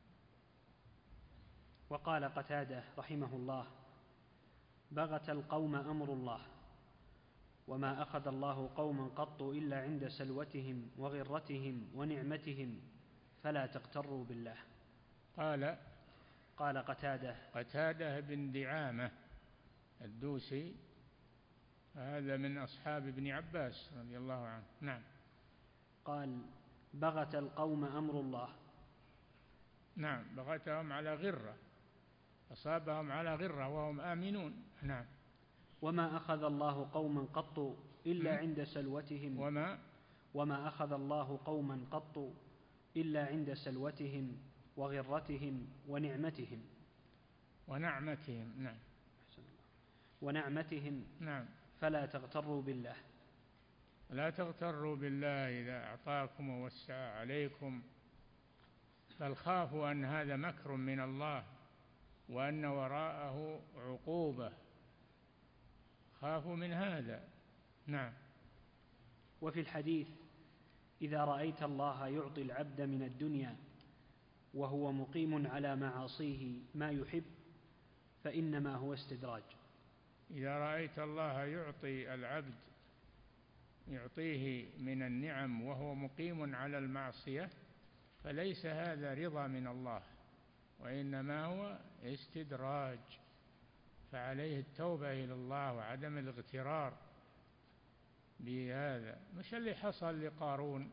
Speaker 1: وقال قتادة رحمه الله: بغت القوم أمر الله، وما أخذ الله قوما قط إلا عند سلوتهم وغرتهم ونعمتهم، فلا تغتروا بالله.
Speaker 2: قال
Speaker 1: قال قتادة
Speaker 2: قتادة بن دعامة الدوسي، هذا من أصحاب ابن عباس رضي الله عنه. نعم.
Speaker 1: قال: بغت القوم أمر الله.
Speaker 2: نعم، بغتهم على غرة، أصابهم على غرة وهم آمنون. نعم.
Speaker 1: وما أخذ الله قوما قط إلا عند سلوتهم
Speaker 2: وما
Speaker 1: وما أخذ الله قوما قط إلا عند سلوتهم وغرتهم ونعمتهم
Speaker 2: ونعمتهم. نعم.
Speaker 1: ونعمتهم.
Speaker 2: نعم.
Speaker 1: فلا تغتروا بالله.
Speaker 2: لا تغتروا بالله إذا أعطاكم ووسع عليكم، بل خافوا أن هذا مكر من الله وأن وراءه عقوبة، خافوا من هذا. نعم.
Speaker 1: وفي الحديث: إذا رأيت الله يعطي العبد من الدنيا وهو مقيم على معاصيه ما يحب فإنما هو استدراج.
Speaker 2: إذا رأيت الله يعطي العبد يعطيه من النعم وهو مقيم على المعصية فليس هذا رضا من الله، وإنما هو استدراج، فعليه التوبة إلى الله وعدم الاغترار بهذا. مش اللي حصل لقارون: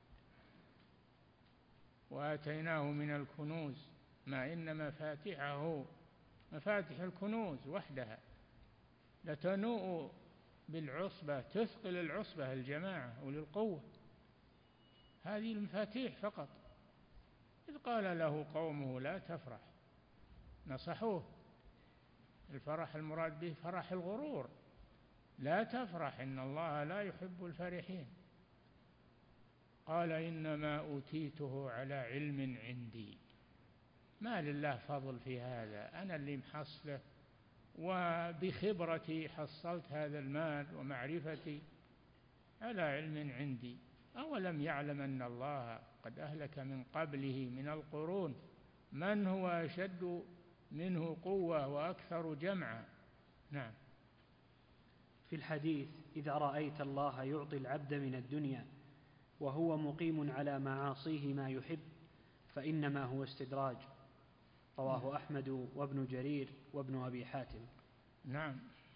Speaker 2: وآتيناه من الكنوز ما إن مفاتحه مفاتح الكنوز وحدها لتنوء بالعصبة، تثقل العصبة الجماعة وللقوة، هذه المفاتيح فقط. إذ قال له قومه لا تفرح، نصحوه. الفرح المراد به فرح الغرور، لا تفرح إن الله لا يحب الفرحين. قال إنما أوتيته على علم عندي، ما لله فضل في هذا، أنا اللي محصله، وبخبرتي حصلت هذا المال ومعرفتي على علم عندي. أولم يعلم أن الله قد أهلك من قبله من القرون من هو أشد منه قوة وأكثر جمعا. نعم.
Speaker 1: في الحديث: إذا رأيت الله يعطي العبد من الدنيا وهو مقيم على معاصيه ما يحب فإنما هو استدراج. رواه أحمد وابن جرير وابن أبي حاتم.
Speaker 2: نعم.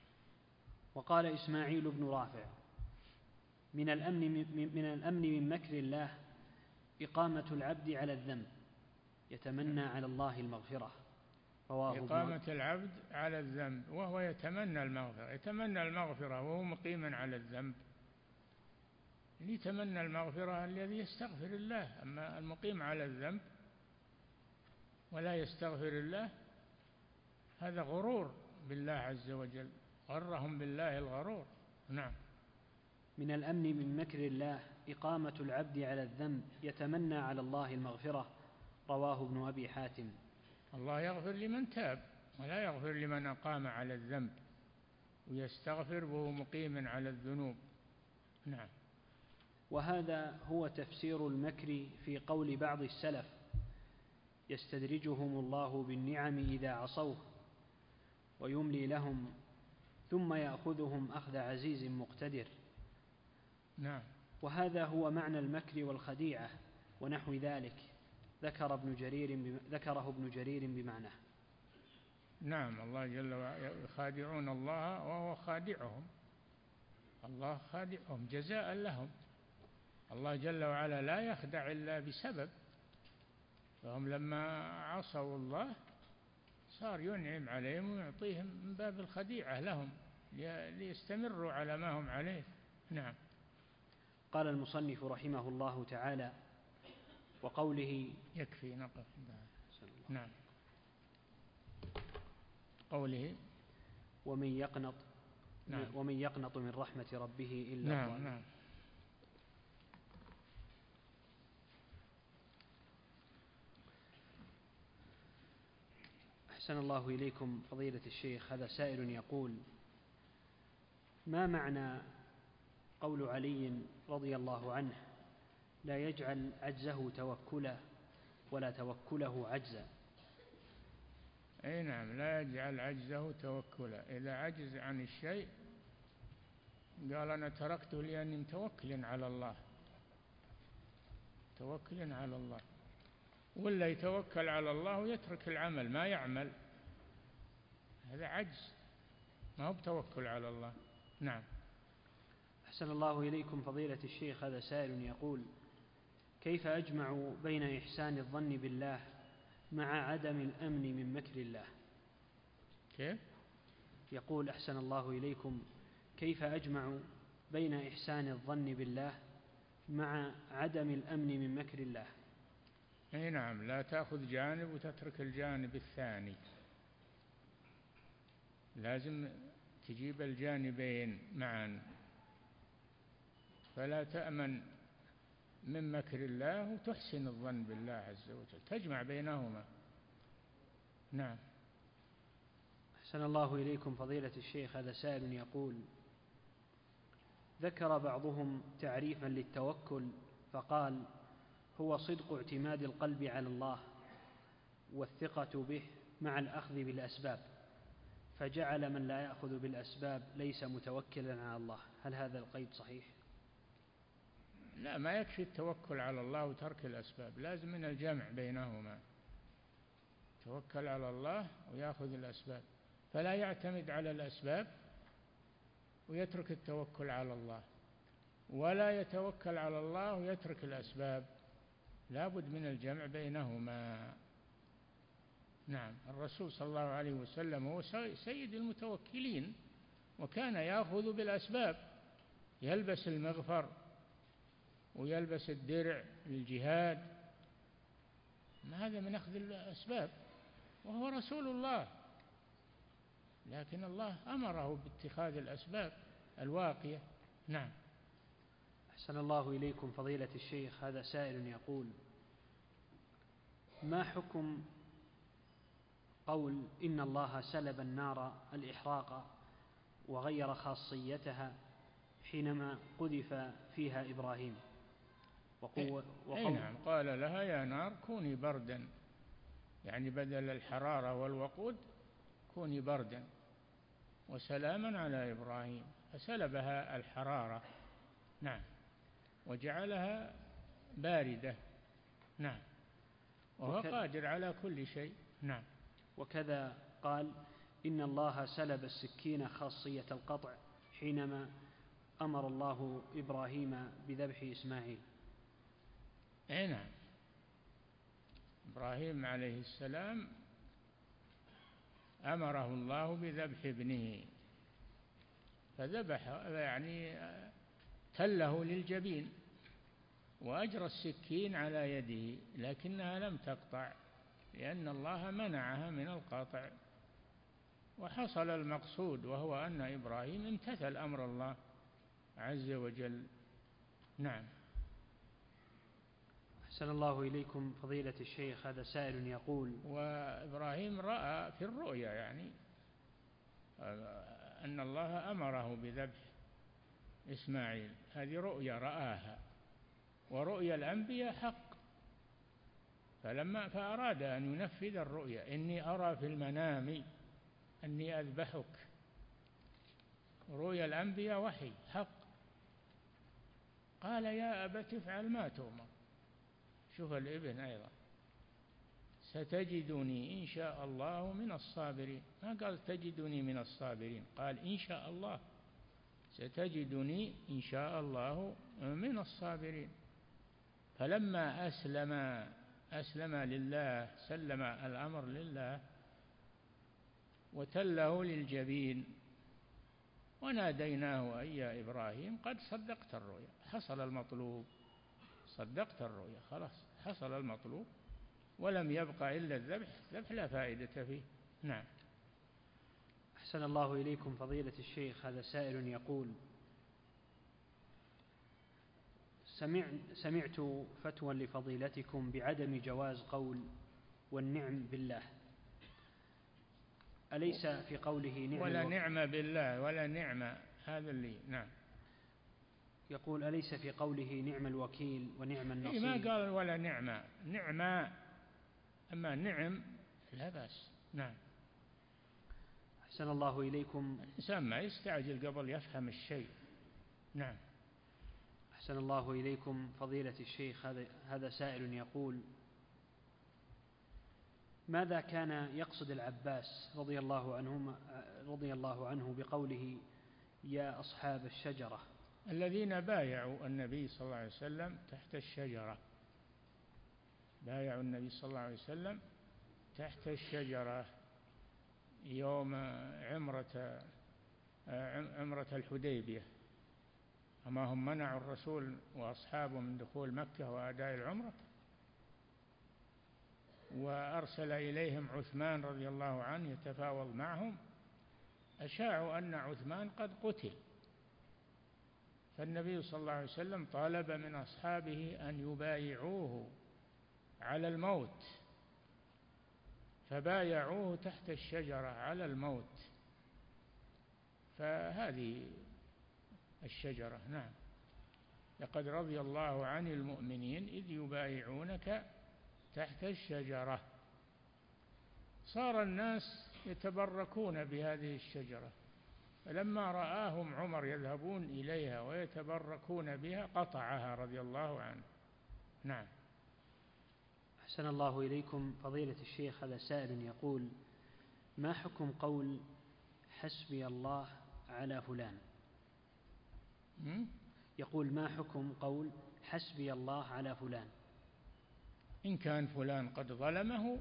Speaker 1: وقال إسماعيل بن رافع: من الأمن من الأمن من مكر الله إقامة العبد على الذنب يتمنى على الله المغفرة. رواه
Speaker 2: إقامة العبد على الذنب وهو يتمنى المغفرة، يتمنى المغفرة وهو مقيم على الذنب. اللي يتمنى المغفرة الذي يستغفر الله، أما المقيم على الذنب ولا يستغفر الله هذا غرور بالله عز وجل، غرهم بالله الغرور. نعم.
Speaker 1: من الأمن من مكر الله إقامة العبد على الذنب يتمنى على الله المغفرة. رواه ابن أبي حاتم.
Speaker 2: الله يغفر لمن تاب ولا يغفر لمن أقام على الذنب ويستغفر وهو مقيم على الذنوب. نعم.
Speaker 1: وهذا هو تفسير المكر في قول بعض السلف: يستدرجهم الله بالنعم إذا عصوه ويملي لهم ثم يأخذهم أخذ عزيز مقتدر.
Speaker 2: نعم. وهذا
Speaker 1: هو معنى المكر والخديعة ونحو ذلك، ذكر ابن جرير ذكره ابن جرير بمعناه.
Speaker 2: نعم. الله جل وعلا يخادعون الله وهو خادعهم، الله خادعهم جزاء لهم. الله جل وعلا لا يخدع إلا بسبب، فهم لما عصوا الله صار ينعم عليهم ويعطيهم من باب الخديعة لهم ليستمروا على ما هم عليه. نعم.
Speaker 1: قال المصنف رحمه الله تعالى: وقوله
Speaker 2: يكفي نقف. نعم. قوله
Speaker 1: ومن يقنط
Speaker 2: نعم.
Speaker 1: ومن يقنط من رحمة ربه إلا
Speaker 2: نعم.
Speaker 1: الظالمون.
Speaker 2: نعم.
Speaker 1: أحسن الله إليكم فضيلة الشيخ. هذا سائل يقول: ما معنى قول علي رضي الله عنه: لا يجعل عجزه توكلا ولا توكله عجزا؟
Speaker 2: أي نعم، لا يجعل عجزه توكلا. إذا عجز عن الشيء قال أنا تركته لأني متوكل على الله، توكل على الله. ولا يتوكل على الله ويترك العمل ما يعمل، هذا عجز ما هو بتوكل على الله. نعم.
Speaker 1: أحسن الله إليكم فضيلة الشيخ. هذا سائل يقول: كيف أجمع بين إحسان الظن بالله مع عدم الأمن من مكر الله؟
Speaker 2: كيف؟
Speaker 1: يقول: أحسن الله إليكم، كيف أجمع بين إحسان الظن بالله مع عدم الأمن من مكر الله؟
Speaker 2: أي نعم، لا تأخذ جانب وتترك الجانب الثاني، لازم تجيب الجانبين معا، فلا تأمن من مكر الله وتحسن الظن بالله عز وجل، تجمع بينهما. نعم.
Speaker 1: أحسن الله إليكم فضيلة الشيخ. هذا سائل يقول: ذكر بعضهم تعريفا للتوكل فقال: هو صدق اعتماد القلب على الله والثقة به مع الأخذ بالأسباب، فجعل من لا يأخذ بالأسباب ليس متوكلا على الله. هل هذا القيد صحيح؟
Speaker 2: لا، ما يكفي التوكل على الله وترك الأسباب، لازم من الجمع بينهما، توكل على الله ويأخذ الأسباب، فلا يعتمد على الأسباب ويترك التوكل على الله، ولا يتوكل على الله ويترك الأسباب، لا بد من الجمع بينهما. نعم. الرسول صلى الله عليه وسلم هو سيد المتوكلين، وكان يأخذ بالأسباب، يلبس المغفر ويلبس الدرع للجهاد هذا من أخذ الأسباب، وهو رسول الله، لكن الله أمره باتخاذ الأسباب الواقية. نعم.
Speaker 1: أحسن الله إليكم فضيلة الشيخ. هذا سائل يقول: ما حكم قول إن الله سلب النار الإحراق وغير خاصيتها حينما قذف فيها إبراهيم؟
Speaker 2: وقوة أي نعم، قال لها يا نار كوني بردا، يعني بدل الحرارة والوقود كوني بردا وسلاما على إبراهيم، فسلبها الحرارة. نعم. وجعلها باردة. نعم. وهو وكذا قادر على كل شيء. نعم.
Speaker 1: وكذا قال إن الله سلب السكين خاصية القطع حينما أمر الله إبراهيم بذبح إسماعيل.
Speaker 2: أي نعم. إبراهيم عليه السلام أمره الله بذبح ابنه، فذبح يعني تله للجبين وأجرى السكين على يده، لكنها لم تقطع لأن الله منعها من القطع، وحصل المقصود وهو أن إبراهيم امتثل أمر الله عز وجل. نعم.
Speaker 1: أحسن الله إليكم فضيلة الشيخ. هذا سائل يقول:
Speaker 2: وإبراهيم رأى في الرؤيا يعني أن الله أمره بذبح إسماعيل، هذه رؤيا رآها، ورؤيا الأنبياء حق، فلما فأراد أن ينفذ الرؤيا: إني أرى في المنام أني أذبحك. رؤيا الأنبياء وحي حق. قال يا أبت افعل ما تؤمر. شوف الابن أيضا: ستجدني إن شاء الله من الصابرين. ما قال تجدني من الصابرين، قال إن شاء الله، ستجدني إن شاء الله من الصابرين. فلما أسلم أسلم لله، سلم الأمر لله وتله للجبين، وناديناه أي يا إبراهيم قد صدقت الرؤيا، حصل المطلوب، صدقت الرؤيا، خلاص حصل المطلوب، ولم يبقى إلا الذبح، ذبح لا فائدة فيه. نعم.
Speaker 1: أحسن الله إليكم فضيلة الشيخ. هذا سائل يقول: سمع سمعت فتوى لفضيلتكم بعدم جواز قول والنعم بالله، أليس في قوله نعم
Speaker 2: ولا نعم بالله ولا نعم، هذا اللي نعم.
Speaker 1: يقول: أليس في قوله نعم الوكيل ونعم النصير؟
Speaker 2: ما قال ولا نعم، نعمة، أما نعم لا بأس. نعم.
Speaker 1: أحسن الله إليكم.
Speaker 2: الإنسان ما يستعجل قبل يفهم الشيء. نعم.
Speaker 1: أحسن الله إليكم فضيلة الشيخ. هذا هذا سائل يقول: ماذا كان يقصد العباس رضي الله عنه رضي الله عنه بقوله يا أصحاب الشجرة؟
Speaker 2: الذين بايعوا النبي صلى الله عليه وسلم تحت الشجرة، بايعوا النبي صلى الله عليه وسلم تحت الشجرة يوم عمرة عمرة الحديبية. أما هم منعوا الرسول وأصحابه من دخول مكة وأداء العمرة، وأرسل إليهم عثمان رضي الله عنه يتفاوض معهم، أشاعوا أن عثمان قد قتل، فالنبي صلى الله عليه وسلم طالب من أصحابه أن يبايعوه على الموت، فبايعوه تحت الشجرة على الموت، فهذه الشجرة. نعم. لقد رضي الله عن المؤمنين إذ يبايعونك تحت الشجرة. صار الناس يتبركون بهذه الشجرة، فلما رآهم عمر يذهبون إليها ويتبركون بها قطعها رضي الله عنه. نعم.
Speaker 1: أحسن الله إليكم فضيلة الشيخ. هذا سائل يقول: ما حكم قول حسبي الله على فلان؟ يقول: ما حكم قول حسبي الله على فلان؟
Speaker 2: إن كان فلان قد ظلمه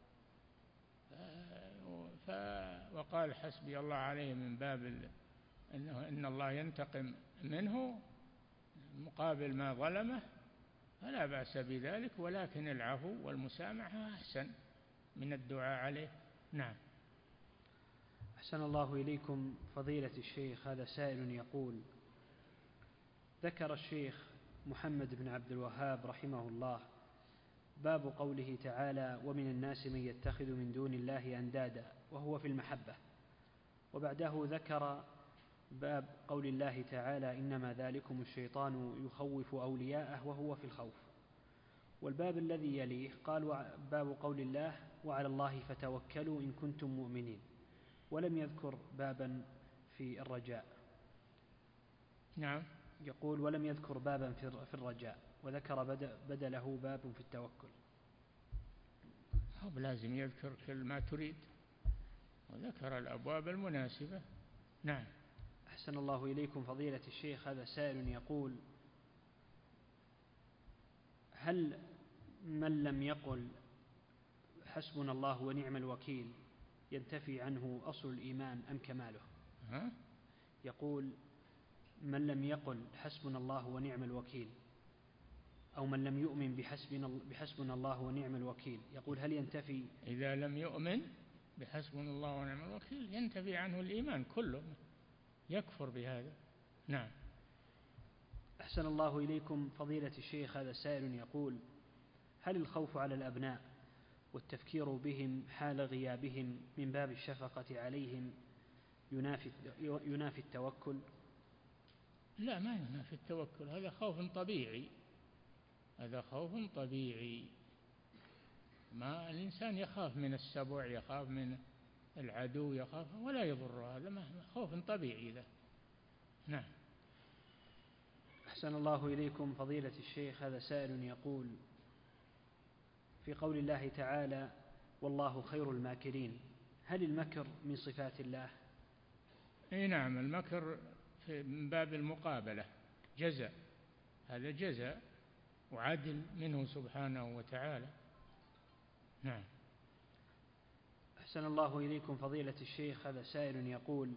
Speaker 2: ف... وقال حسبي الله عليه من باب إنه إن الله ينتقم منه مقابل ما ظلمه، فلا بأس بذلك، ولكن العفو والمسامحة أحسن من الدعاء عليه. نعم.
Speaker 1: أحسن الله إليكم فضيلة الشيخ، هذا سائل يقول: ذكر الشيخ محمد بن عبد الوهاب رحمه الله باب قوله تعالى: ومن الناس من يتخذ من دون الله أندادا وهو في المحبة، وبعده ذكر باب قول الله تعالى: إنما ذلكم الشيطان يخوف أولياءه وهو في الخوف. والباب الذي يليه قال: باب قول الله: وعلى الله فتوكلوا إن كنتم مؤمنين، ولم يذكر بابا في الرجاء.
Speaker 2: نعم.
Speaker 1: يقول: ولم يذكر بابا في الرجاء، وذكر بدله باب في التوكل.
Speaker 2: هو لازم يذكر كل ما تريد، وذكر الأبواب المناسبة. نعم.
Speaker 1: أحسن الله إليكم فضيلة الشيخ، هذا سائل يقول: هل من لم يقل حسبنا الله ونعم الوكيل ينتفي عنه أصل الإيمان أم كماله؟
Speaker 2: ها؟
Speaker 1: يقول: من لم يقل حسبنا الله ونعم الوكيل، أو من لم يؤمن بحسبنا, بحسبنا الله ونعم الوكيل، يقول: هل ينتفي؟
Speaker 2: إذا لم يؤمن بحسبنا الله ونعم الوكيل ينتفي عنه الإيمان كله، يكفر بهذا. نعم.
Speaker 1: أحسن الله إليكم فضيلة الشيخ، هذا سائل يقول: هل الخوف على الأبناء والتفكير بهم حال غيابهم من باب الشفقة عليهم ينافي, ينافي التوكل؟
Speaker 2: لا، ما ينافي التوكل، هذا خوف طبيعي، هذا خوف طبيعي. ما الإنسان يخاف من السبع، يخاف من العدو، يخاف ولا يضر، هذا ما خوف طبيعي له. نعم.
Speaker 1: أحسن الله إليكم فضيلة الشيخ، هذا سائل يقول: في قول الله تعالى: والله خير الماكرين، هل المكر من صفات الله؟
Speaker 2: اي نعم، المكر من باب المقابلة، جزاء، هذا جزاء وعدل منه سبحانه وتعالى. نعم.
Speaker 1: أحسن الله إليكم فضيلة الشيخ، هذا سائل يقول: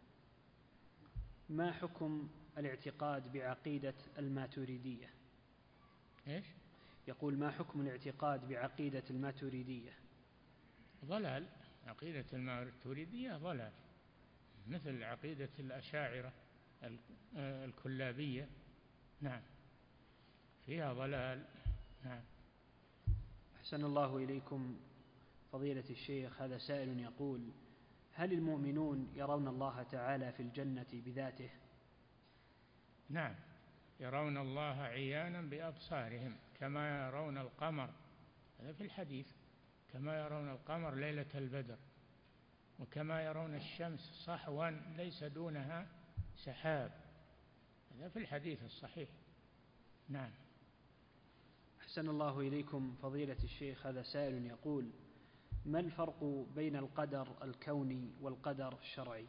Speaker 1: ما حكم الاعتقاد بعقيدة الماتريدية؟
Speaker 2: إيش؟
Speaker 1: يقول: ما حكم الاعتقاد بعقيدة الماتريدية؟
Speaker 2: ضلال، عقيدة الماتريدية ضلال، مثل عقيدة الأشاعرة الكلابية. نعم، فيها ضلال. نعم.
Speaker 1: أحسن الله إليكم فضيلة الشيخ، هذا سائل يقول: هل المؤمنون يرون الله تعالى في الجنة بذاته؟
Speaker 2: نعم، يرون الله عيانا بأبصارهم كما يرون القمر، هذا في الحديث، كما يرون القمر ليلة البدر، وكما يرون الشمس صحوا ليس دونها سحاب، هذا في الحديث الصحيح. نعم.
Speaker 1: أحسن الله إليكم فضيلة الشيخ، هذا سائل يقول: ما الفرق بين القدر الكوني والقدر الشرعي؟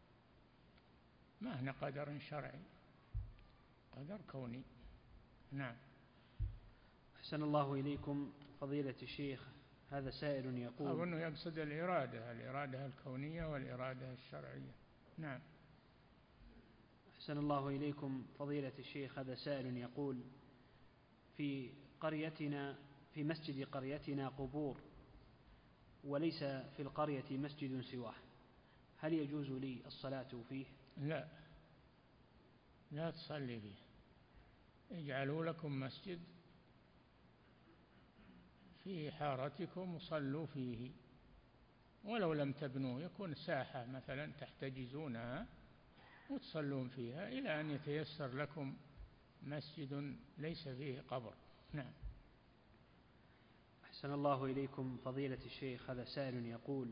Speaker 2: ما هنا قدر شرعي، قدر كوني. نعم.
Speaker 1: أحسن الله إليكم فضيلة الشيخ، هذا سائل يقول:
Speaker 2: أظن يقصد الإرادة، الإرادة الكونية والإرادة الشرعية. نعم.
Speaker 1: أحسن الله إليكم فضيلة الشيخ، هذا سائل يقول: في قريتنا في مسجد قريتنا قبور وليس في القرية مسجد سواه، هل يجوز لي الصلاة فيه؟
Speaker 2: لا، لا تصلي فيه، اجعلوا لكم مسجد في حارتكم وصلوا فيه، ولو لم تبنوه يكون ساحة مثلا تحتجزونها وتصلون فيها إلى أن يتيسر لكم مسجد ليس فيه قبر. نعم.
Speaker 1: أحسن الله إليكم فضيلة الشيخ، هذا سائل يقول: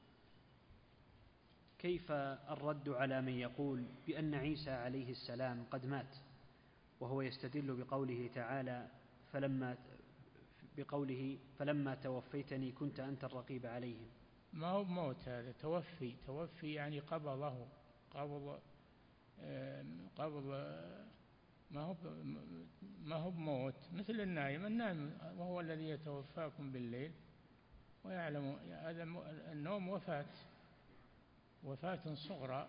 Speaker 1: كيف الرد على من يقول بأن عيسى عليه السلام قد مات، وهو يستدل بقوله تعالى: فلما بقوله فلما توفيتني كنت أنت الرقيب عليهم؟
Speaker 2: ما هو موت، هذا توفي، توفي يعني قبضه، قبض قبض ما هو ما هو موت، مثل النائم، النائم وهو الذي يتوفاكم بالليل ويعلم، هذا النوم وفاة، وفاة صغرى،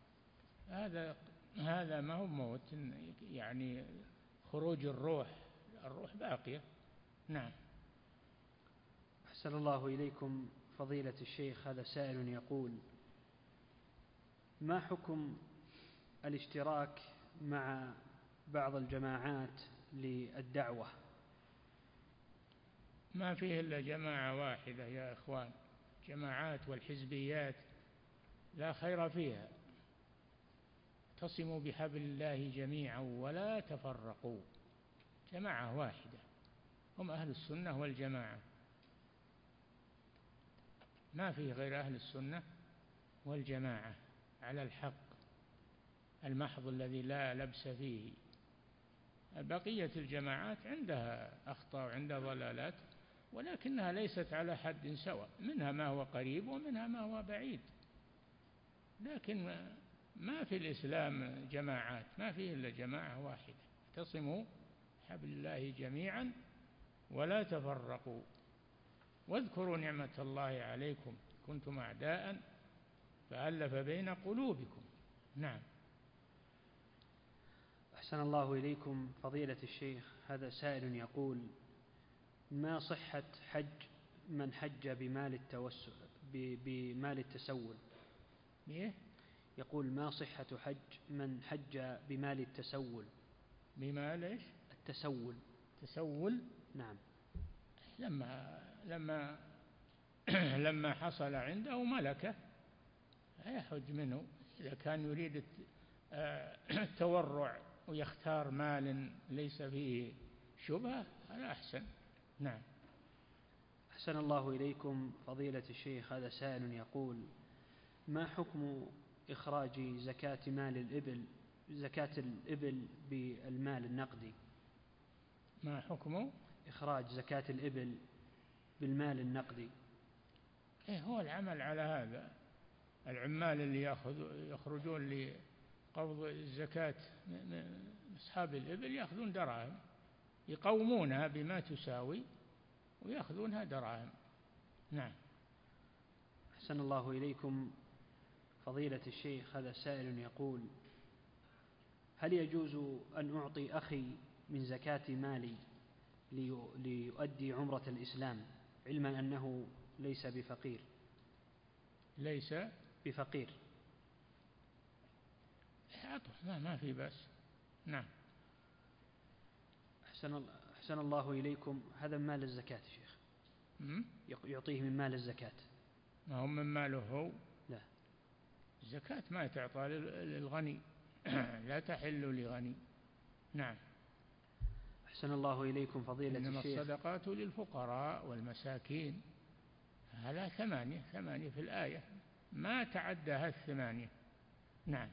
Speaker 2: هذا هذا ما هو موت يعني خروج الروح الروح باقية. نعم.
Speaker 1: أحسن الله إليكم فضيلة الشيخ، هذا سائل يقول: ما حكم الاشتراك مع بعض الجماعات للدعوة؟
Speaker 2: ما فيه إلا جماعة واحدة يا إخوان، جماعات والحزبيات لا خير فيها. اعتصموا بحبل الله جميعا ولا تفرقوا، جماعة واحدة هم أهل السنة والجماعة، ما فيه غير أهل السنة والجماعة على الحق المحض الذي لا لبس فيه. بقية الجماعات عندها أخطاء وعندها ضلالات، ولكنها ليست على حد سواء، منها ما هو قريب ومنها ما هو بعيد. لكن ما في الإسلام جماعات، ما فيه إلا جماعة واحدة. اعتصموا حبل الله جميعا ولا تفرقوا واذكروا نعمة الله عليكم كنتم أعداء فألف بين قلوبكم. نعم.
Speaker 1: أحسن الله إليكم فضيلة الشيخ، هذا سائل يقول: ما صحة حج من حج بمال التوسل بمال التسول؟
Speaker 2: إيه؟
Speaker 1: يقول: ما صحة حج من حج بمال التسول؟
Speaker 2: بمال إيش؟
Speaker 1: التسول.
Speaker 2: تسول؟
Speaker 1: نعم.
Speaker 2: لما لما لما حصل عنده ملكة يحج منه، إذا كان يريد التورع ويختار مال ليس فيه شبهة هذا أحسن. نعم.
Speaker 1: أحسن الله إليكم فضيلة الشيخ، هذا سائل يقول: ما حكم إخراج زكاة مال الإبل زكاة الإبل بالمال النقدي؟
Speaker 2: ما حكم
Speaker 1: إخراج زكاة الإبل بالمال النقدي؟
Speaker 2: إيه هو العمل على هذا. العمال اللي يخرجون لقبض الزكاة من أصحاب الإبل يأخذون دراهم، يقومونها بما تساوي ويأخذونها دراهم. نعم.
Speaker 1: أحسن الله إليكم فضيلة الشيخ، هذا سائل يقول: هل يجوز أن أعطي أخي من زكاة مالي ليؤدي عمرة الإسلام، علما أنه ليس بفقير؟
Speaker 2: ليس
Speaker 1: بفقير.
Speaker 2: أعطه، ما, ما في بس. نعم.
Speaker 1: أحسن, أحسن الله إليكم، هذا من مال الزكاة شيخ، يعطيه من مال الزكاة.
Speaker 2: ما هم من ماله هو؟
Speaker 1: لا،
Speaker 2: الزكاة ما تعطى للغني لا تحل لغني. نعم.
Speaker 1: أحسن الله إليكم فضيلة
Speaker 2: إنما
Speaker 1: الشيخ.
Speaker 2: الصدقات للفقراء والمساكين، هذا ثمانية ثمانية في الآية، ما تعدها الثمانية. نعم.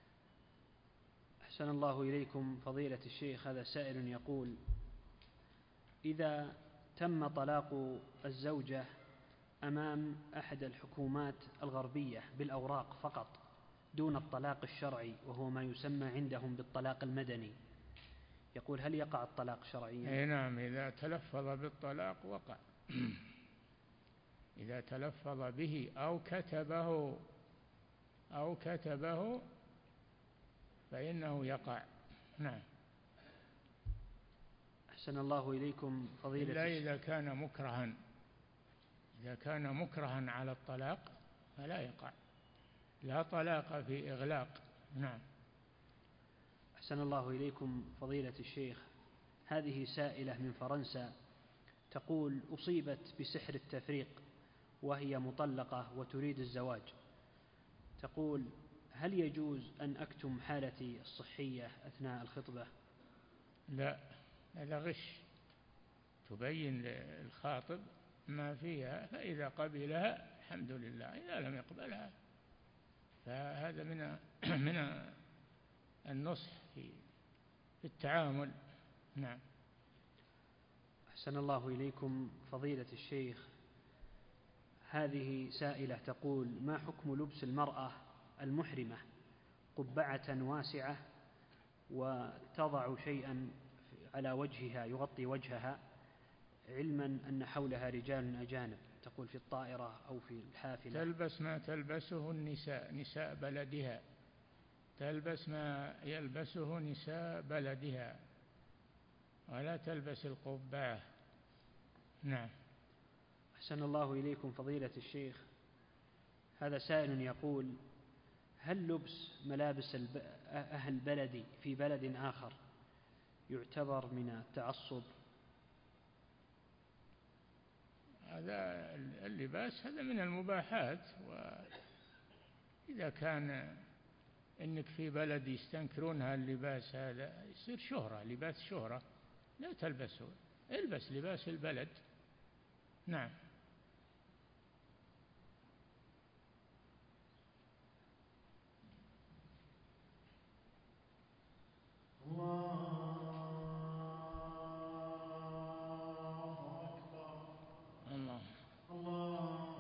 Speaker 1: أحسن الله إليكم فضيلة الشيخ، هذا سائل يقول: إذا تم طلاق الزوجة أمام أحد الحكومات الغربية بالأوراق فقط دون الطلاق الشرعي، وهو ما يسمى عندهم بالطلاق المدني، يقول: هل يقع الطلاق شرعيا؟
Speaker 2: أي نعم، إذا تلفظ بالطلاق وقع. إذا تلفظ به أو كتبه أو كتبه فإنه يقع. نعم.
Speaker 1: أحسن الله إليكم فضيلة
Speaker 2: إلا إذا كان مكرها، إذا كان مكرها على الطلاق فلا يقع، لا طلاق في إغلاق. نعم.
Speaker 1: أحسن الله إليكم فضيلة الشيخ، هذه سائلة من فرنسا تقول: أصيبت بسحر التفريق وهي مطلقة وتريد الزواج. تقول: هل يجوز أن أكتم حالتي الصحية أثناء الخطبة؟
Speaker 2: لا، هذا غش. تبين للخاطب ما فيها، فإذا قبلها الحمد لله، إذا لم يقبلها فهذا من من النصح في التعامل. نعم.
Speaker 1: أحسن الله إليكم فضيلة الشيخ، هذه سائلة تقول: ما حكم لبس المرأة المحرمة قبعة واسعة وتضع شيئا على وجهها يغطي وجهها، علما أن حولها رجال أجانب، تقول في الطائرة أو في الحافلة؟
Speaker 2: تلبس ما تلبسه النساء، نساء بلدها، تلبس ما يلبسه نساء بلدها، ولا تلبس القبعة. نعم.
Speaker 1: أحسن الله إليكم فضيلة الشيخ، هذا سائل يقول: هل لبس ملابس أهل بلدي في بلد آخر يعتبر من التعصب؟
Speaker 2: هذا اللباس هذا من المباحات، وإذا كان إنك في بلد يستنكرون هاللباس هذا يصير شهرة، لباس شهرة، لا تلبسه، البس لباس البلد. نعم.
Speaker 3: الله أكبر.
Speaker 2: الله
Speaker 3: الله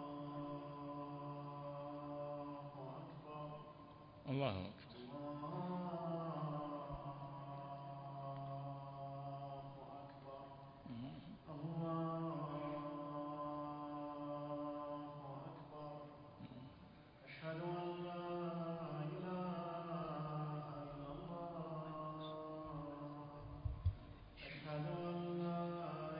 Speaker 3: أكبر.
Speaker 2: الله أكبر.
Speaker 3: أشهد أن لا إله إلا الله. أشهد أن لا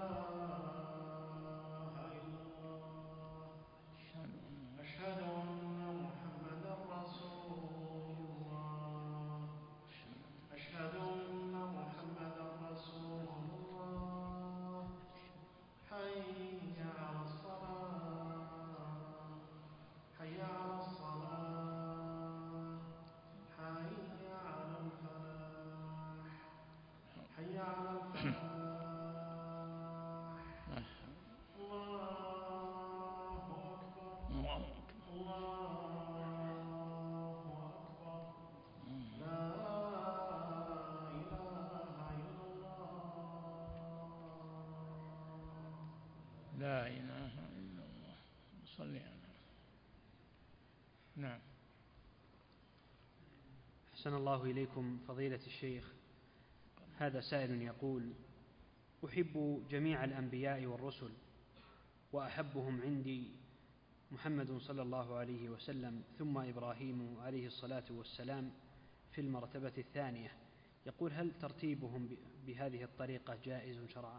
Speaker 3: إله إلا الله. أشهد أن محمدا رسول الله. أشهد أن محمدا رسول الله. حي على الصلاة. حي على الصلاة. حي على الفلاح. حي على الفلاح. الله أكبر. الله أكبر. لا إله إلا الله.
Speaker 2: لا إله إلا الله. صل على. نعم.
Speaker 1: أحسن الله إليكم فضيلة الشيخ، هذا سائل يقول: أحب جميع الأنبياء والرسل، وأحبهم عندي محمد صلى الله عليه وسلم، ثم إبراهيم عليه الصلاة والسلام في المرتبة الثانية. يقول: هل ترتيبهم بهذه الطريقة جائز شرعا؟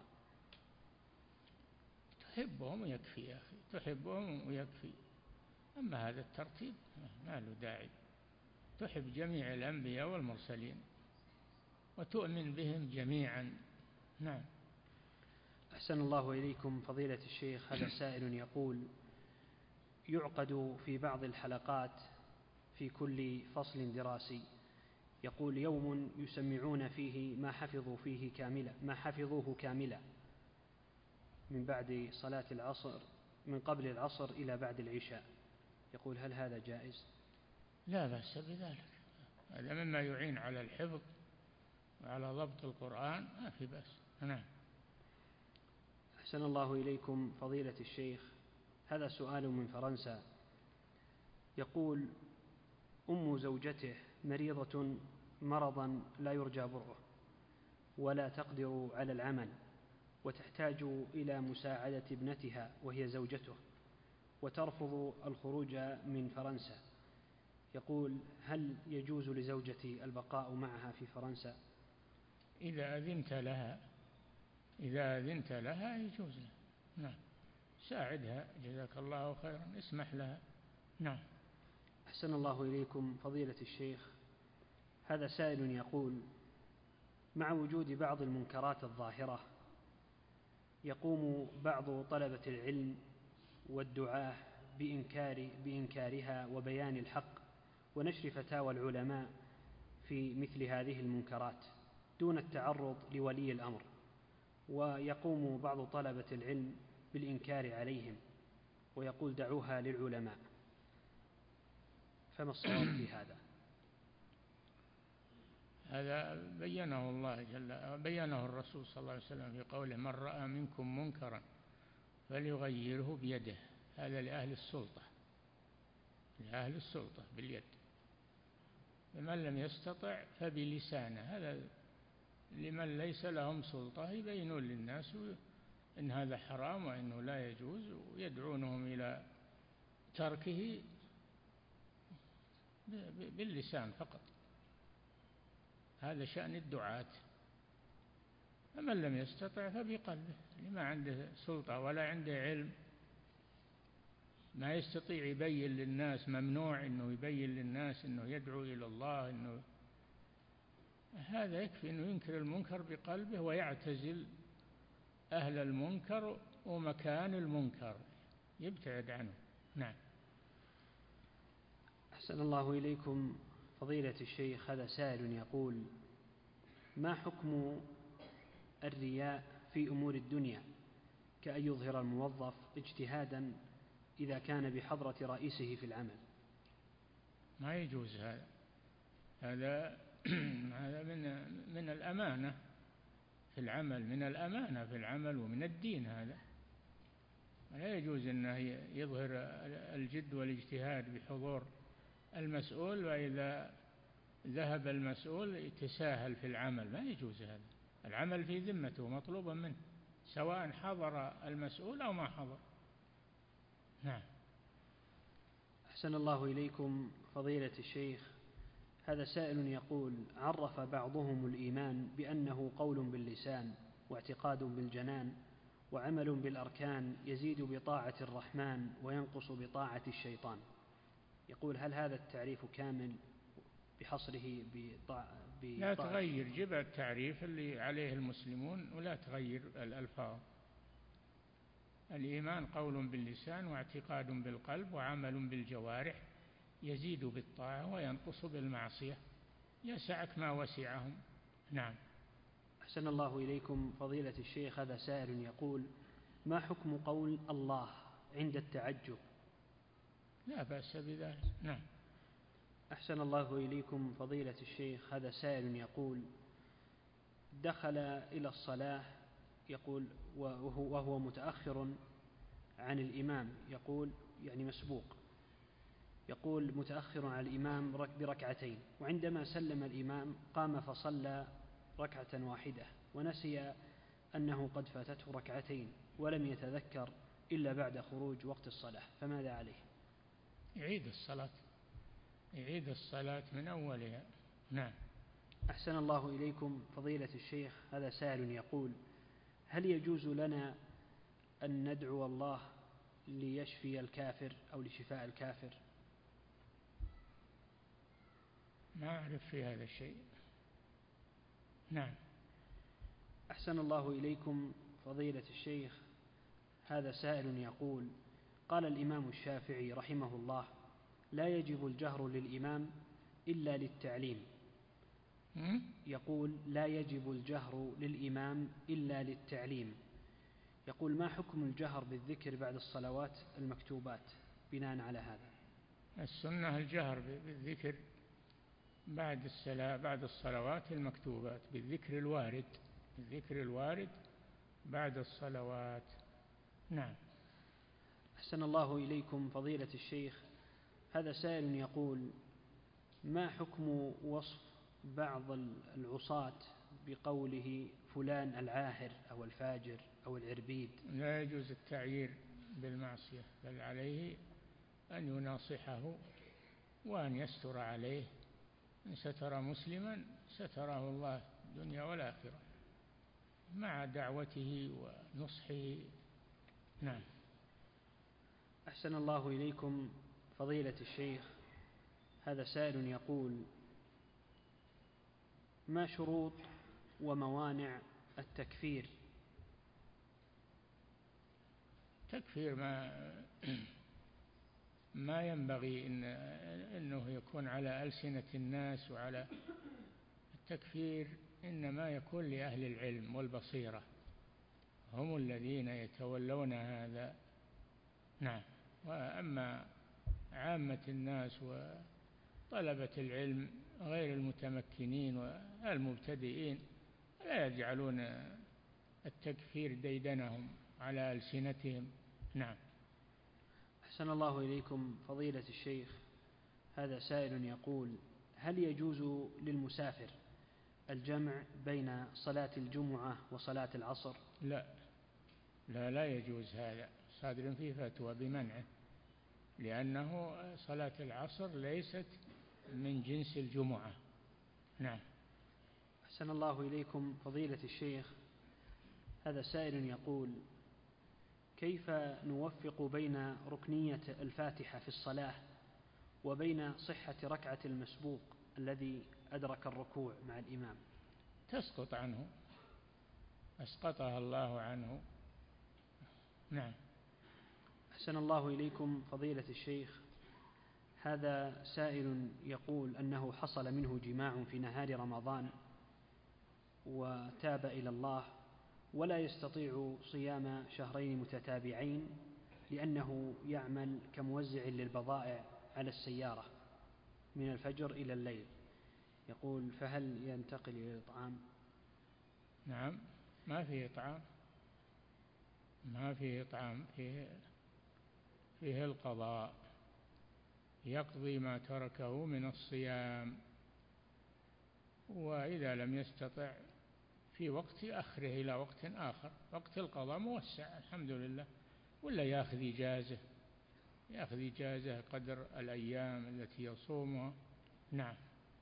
Speaker 2: تحبهم ويكفي يا أخي، تحبهم ويكفي، أما هذا الترتيب ما له داعي. تحب جميع الأنبياء والمرسلين وتؤمن بهم جميعا. نعم.
Speaker 1: أحسن الله إليكم فضيلة الشيخ، هذا سائل يقول: يعقد في بعض الحلقات في كل فصل دراسي، يقول، يوم يسمعون فيه ما حفظوا فيه كاملا ما حفظوه كاملا من بعد صلاة العصر، من قبل العصر إلى بعد العشاء. يقول: هل هذا جائز؟
Speaker 2: لا بأس بذلك، هذا مما يعين على الحفظ وعلى ضبط القرآن، ما في بأس. نعم.
Speaker 1: أحسن الله إليكم فضيلة الشيخ، هذا سؤال من فرنسا، يقول: أم زوجته مريضة مرضا لا يرجى برؤه، ولا تقدر على العمل، وتحتاج إلى مساعدة ابنتها وهي زوجته، وترفض الخروج من فرنسا. يقول: هل يجوز لزوجتي البقاء معها في فرنسا؟
Speaker 2: إذا أذنت لها إذا أذنت لها يجوز لها. نعم. ساعدها، جزاك الله خيرا، اسمح لها. نعم.
Speaker 1: أحسن الله إليكم فضيلة الشيخ، هذا سائل يقول: مع وجود بعض المنكرات الظاهرة، يقوم بعض طلبة العلم والدعاة بإنكار بإنكارها وبيان الحق ونشر فتاوى العلماء في مثل هذه المنكرات دون التعرض لولي الأمر، ويقوم بعض طلبة العلم بالإنكار عليهم ويقول: دعوها للعلماء. فما الصواب في هذا؟
Speaker 2: هذا بينه الله جل بينه الرسول صلى الله عليه وسلم في قوله: من رأى منكم منكرا فليغيره بيده. هذا لأهل السلطة لأهل السلطة باليد. فمن لم يستطع فبلسانه. هذا لمن ليس لهم سلطة، يبينون للناس إن هذا حرام وإنه لا يجوز، ويدعونهم إلى تركه باللسان فقط. هذا شأن الدعاة. فمن لم يستطع فبقلبه، اللي ما عنده سلطة ولا عنده علم، ما يستطيع يبين للناس، ممنوع أنه يبين للناس أنه يدعو إلى الله، إنه هذا يكفي أنه ينكر المنكر بقلبه ويعتزل أهل المنكر ومكان المنكر، يبتعد عنه. نعم.
Speaker 1: أحسن الله إليكم فضيلة الشيخ، هذا سائل يقول: ما حكم الرياء في أمور الدنيا، كأن يظهر الموظف اجتهادا إذا كان بحضرة رئيسه في العمل؟
Speaker 2: ما يجوز هذا، هذا هذا من من الأمانة في العمل، من الأمانة في العمل ومن الدين. هذا لا يجوز أنه يظهر الجد والاجتهاد بحضور المسؤول، وإذا ذهب المسؤول يتساهل في العمل، ما يجوز هذا. العمل في ذمته مطلوبا منه سواء حضر المسؤول أو ما حضر. نعم.
Speaker 1: أحسن الله إليكم فضيلة الشيخ، هذا سائل يقول: عرف بعضهم الإيمان بأنه قول باللسان واعتقاد بالجنان وعمل بالأركان، يزيد بطاعة الرحمن وينقص بطاعة الشيطان. يقول: هل هذا التعريف كامل بحصره بطاعة؟
Speaker 2: لا تغير، جب التعريف اللي عليه المسلمون ولا تغير الألفاظ. الإيمان قول باللسان واعتقاد بالقلب وعمل بالجوارح، يزيد بالطاعة وينقص بالمعصية، يسعك ما وسعهم. نعم.
Speaker 1: أحسن الله إليكم فضيلة الشيخ، هذا سائل يقول: ما حكم قول الله عند التعجب؟
Speaker 2: لا بأس بذلك. نعم.
Speaker 1: أحسن الله إليكم فضيلة الشيخ، هذا سائل يقول: دخل إلى الصلاة، يقول وهو, وهو متأخر عن الإمام، يقول يعني مسبوق، يقول متأخر عن الإمام بركعتين، وعندما سلم الإمام قام فصلى ركعة واحدة ونسي أنه قد فاتته ركعتين ولم يتذكر إلا بعد خروج وقت الصلاة، فماذا عليه؟
Speaker 2: يعيد الصلاة، يعيد الصلاة من أولها. نعم.
Speaker 1: أحسن الله إليكم فضيلة الشيخ، هذا سائل يقول: هل يجوز لنا أن ندعو الله ليشفي الكافر أو لشفاء الكافر؟
Speaker 2: ما أعرف في هذا الشيء. نعم.
Speaker 1: أحسن الله إليكم فضيلة الشيخ، هذا سائل يقول: قال الإمام الشافعي رحمه الله: لا يجب الجهر للإمام إلا للتعليم. يقول: لا يجب الجهر للإمام إلا للتعليم. يقول: ما حكم الجهر بالذكر بعد الصلوات المكتوبات بناء على هذا؟
Speaker 2: السنة الجهر بالذكر بعد الصلاة، بعد الصلوات المكتوبات، بالذكر الوارد، بالذكر الوارد بعد الصلوات. نعم.
Speaker 1: أحسن الله إليكم فضيلة الشيخ، هذا سائل يقول: ما حكم وصف بعض العصاة بقوله فلان العاهر أو الفاجر أو العربيد؟
Speaker 2: لا يجوز التعيير بالمعصية، بل عليه أن يناصحه وأن يستر عليه. إن ستر مسلما ستره الله الدنيا والآخرة مع دعوته ونصحه. نعم.
Speaker 1: أحسن الله إليكم فضيلة الشيخ، هذا سائل يقول: ما شروط وموانع التكفير؟
Speaker 2: تكفير ما ما ينبغي إن أنه يكون على ألسنة الناس، وعلى التكفير إنما يكون لأهل العلم والبصيرة، هم الذين يتولون هذا. نعم. وأما عامة الناس وطلبة العلم غير المتمكنين والمبتدئين لا يجعلون التكفير ديدنهم على ألسنتهم. نعم.
Speaker 1: أحسن الله إليكم فضيلة الشيخ، هذا سائل يقول: هل يجوز للمسافر الجمع بين صلاة الجمعة وصلاة العصر؟
Speaker 2: لا لا لا يجوز هذا، صادر فيه فتوى بمنعه، لأنه صلاة العصر ليست من جنس الجمعة. نعم.
Speaker 1: أحسن الله إليكم فضيلة الشيخ، هذا سائل يقول: كيف نوفق بين ركنية الفاتحة في الصلاة وبين صحة ركعة المسبوق الذي أدرك الركوع مع الإمام؟
Speaker 2: تسقط عنه، أسقطها الله عنه. نعم.
Speaker 1: أحسن الله إليكم فضيلة الشيخ، هذا سائل يقول أنه حصل منه جماع في نهار رمضان وتاب إلى الله، ولا يستطيع صيام شهرين متتابعين لأنه يعمل كموزع للبضائع على السيارة من الفجر إلى الليل. يقول: فهل ينتقل إلى الإطعام؟
Speaker 2: نعم، ما فيه إطعام، ما فيه إطعام، فيه, فيه القضاء، يقضي ما تركه من الصيام، وإذا لم يستطع في وقت أخره إلى وقت آخر. وقت القضاء موسع الحمد لله، ولا يأخذ إجازة، يأخذ إجازة قدر الأيام التي يصومها. نعم.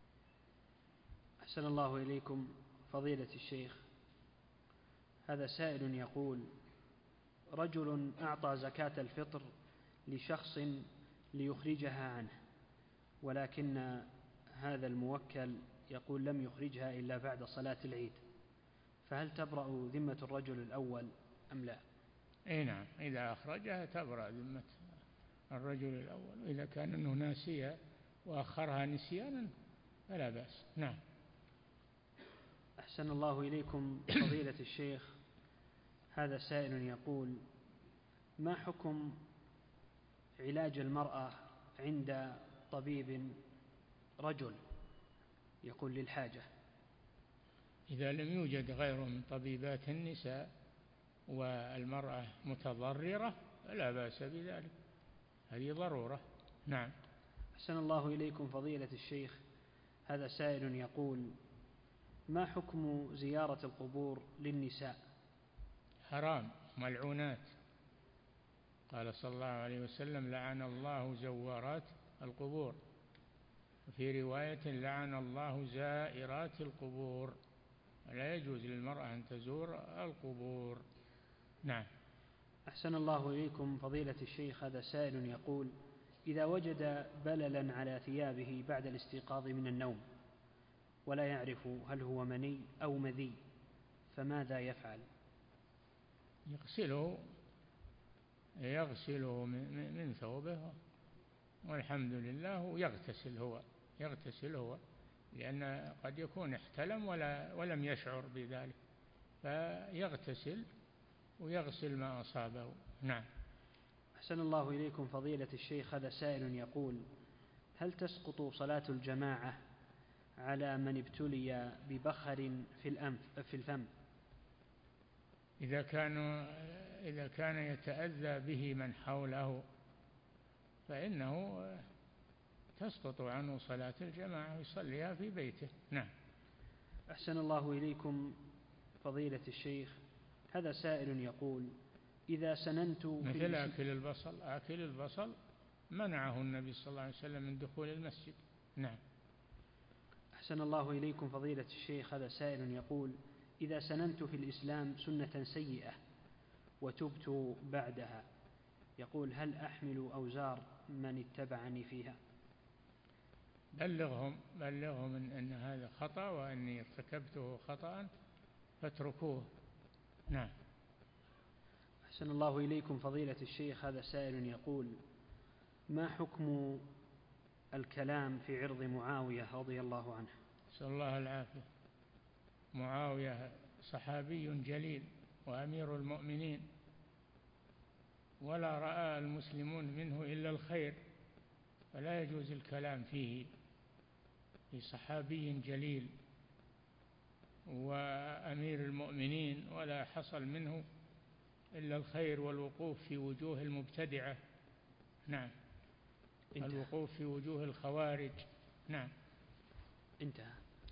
Speaker 1: أحسن الله إليكم فضيلة الشيخ، هذا سائل يقول: رجل أعطى زكاة الفطر لشخص ليخرجها عنه، ولكن هذا الموكل يقول لم يخرجها إلا بعد صلاة العيد، فهل تبرأ ذمة الرجل الأول أم لا؟
Speaker 2: أي نعم، إذا أخرجها تبرأ ذمة الرجل الأول، وإذا كان أنه ناسيها وأخرها نسيانا فلا بأس. نعم.
Speaker 1: أحسن الله إليكم فضيلة الشيخ، هذا سائل يقول: ما حكم علاج المرأة عند طبيب رجل يقول للحاجة؟
Speaker 2: إذا لم يوجد غيره من طبيبات النساء والمرأة متضررة فلا بأس بذلك، هذه ضرورة. نعم.
Speaker 1: أحسن الله إليكم فضيلة الشيخ، هذا سائل يقول: ما حكم زيارة القبور للنساء؟
Speaker 2: حرام، ملعونات. قال صلى الله عليه وسلم: لعن الله زوارات القبور، وفي رواية: لعن الله زائرات القبور. لا يجوز للمرأة أن تزور القبور. نعم.
Speaker 1: أحسن الله إليكم فضيلة الشيخ، هذا سائل يقول: إذا وجد بللا على ثيابه بعد الاستيقاظ من النوم ولا يعرف هل هو مني أو مذي، فماذا يفعل؟
Speaker 2: يغسله يغسله من ثوبه والحمد لله، ويغتسل هو يغتسل هو لأن قد يكون احتلم ولا ولم يشعر بذلك، فيغتسل ويغسل ما أصابه. نعم.
Speaker 1: أحسن الله إليكم فضيلة الشيخ، هذا سائل يقول: هل تسقط صلاة الجماعة على من ابتلي ببخر في الأنف في الفم؟
Speaker 2: إذا كان إذا كان يتأذى به من حوله فإنه تسقط عنه صلاة الجماعة ويصليها في بيته. نعم.
Speaker 1: أحسن الله إليكم فضيلة الشيخ، هذا سائل يقول: إذا سننت
Speaker 2: مثل أكل البصل أكل البصل منعه النبي صلى الله عليه وسلم من دخول المسجد. نعم.
Speaker 1: أحسن الله إليكم فضيلة الشيخ، هذا سائل يقول: إذا سننت في الإسلام سنة سيئة وتبت بعدها، يقول هل أحمل أوزار من اتبعني فيها؟
Speaker 2: بلغهم بلغهم إن, إن هذا خطأ وأني ارتكبته خطأ فاتركوه. نعم.
Speaker 1: أحسن الله إليكم فضيلة الشيخ، هذا سائل يقول: ما حكم الكلام في عرض معاوية رضي الله عنه؟
Speaker 2: نسأل الله العافية. معاوية صحابي جليل وأمير المؤمنين، ولا رأى المسلمون منه إلا الخير، فلا يجوز الكلام فيه، في صحابي جليل وأمير المؤمنين ولا حصل منه إلا الخير والوقوف في وجوه المبتدعة. نعم. الوقوف في وجوه الخوارج. نعم.
Speaker 1: انتهى.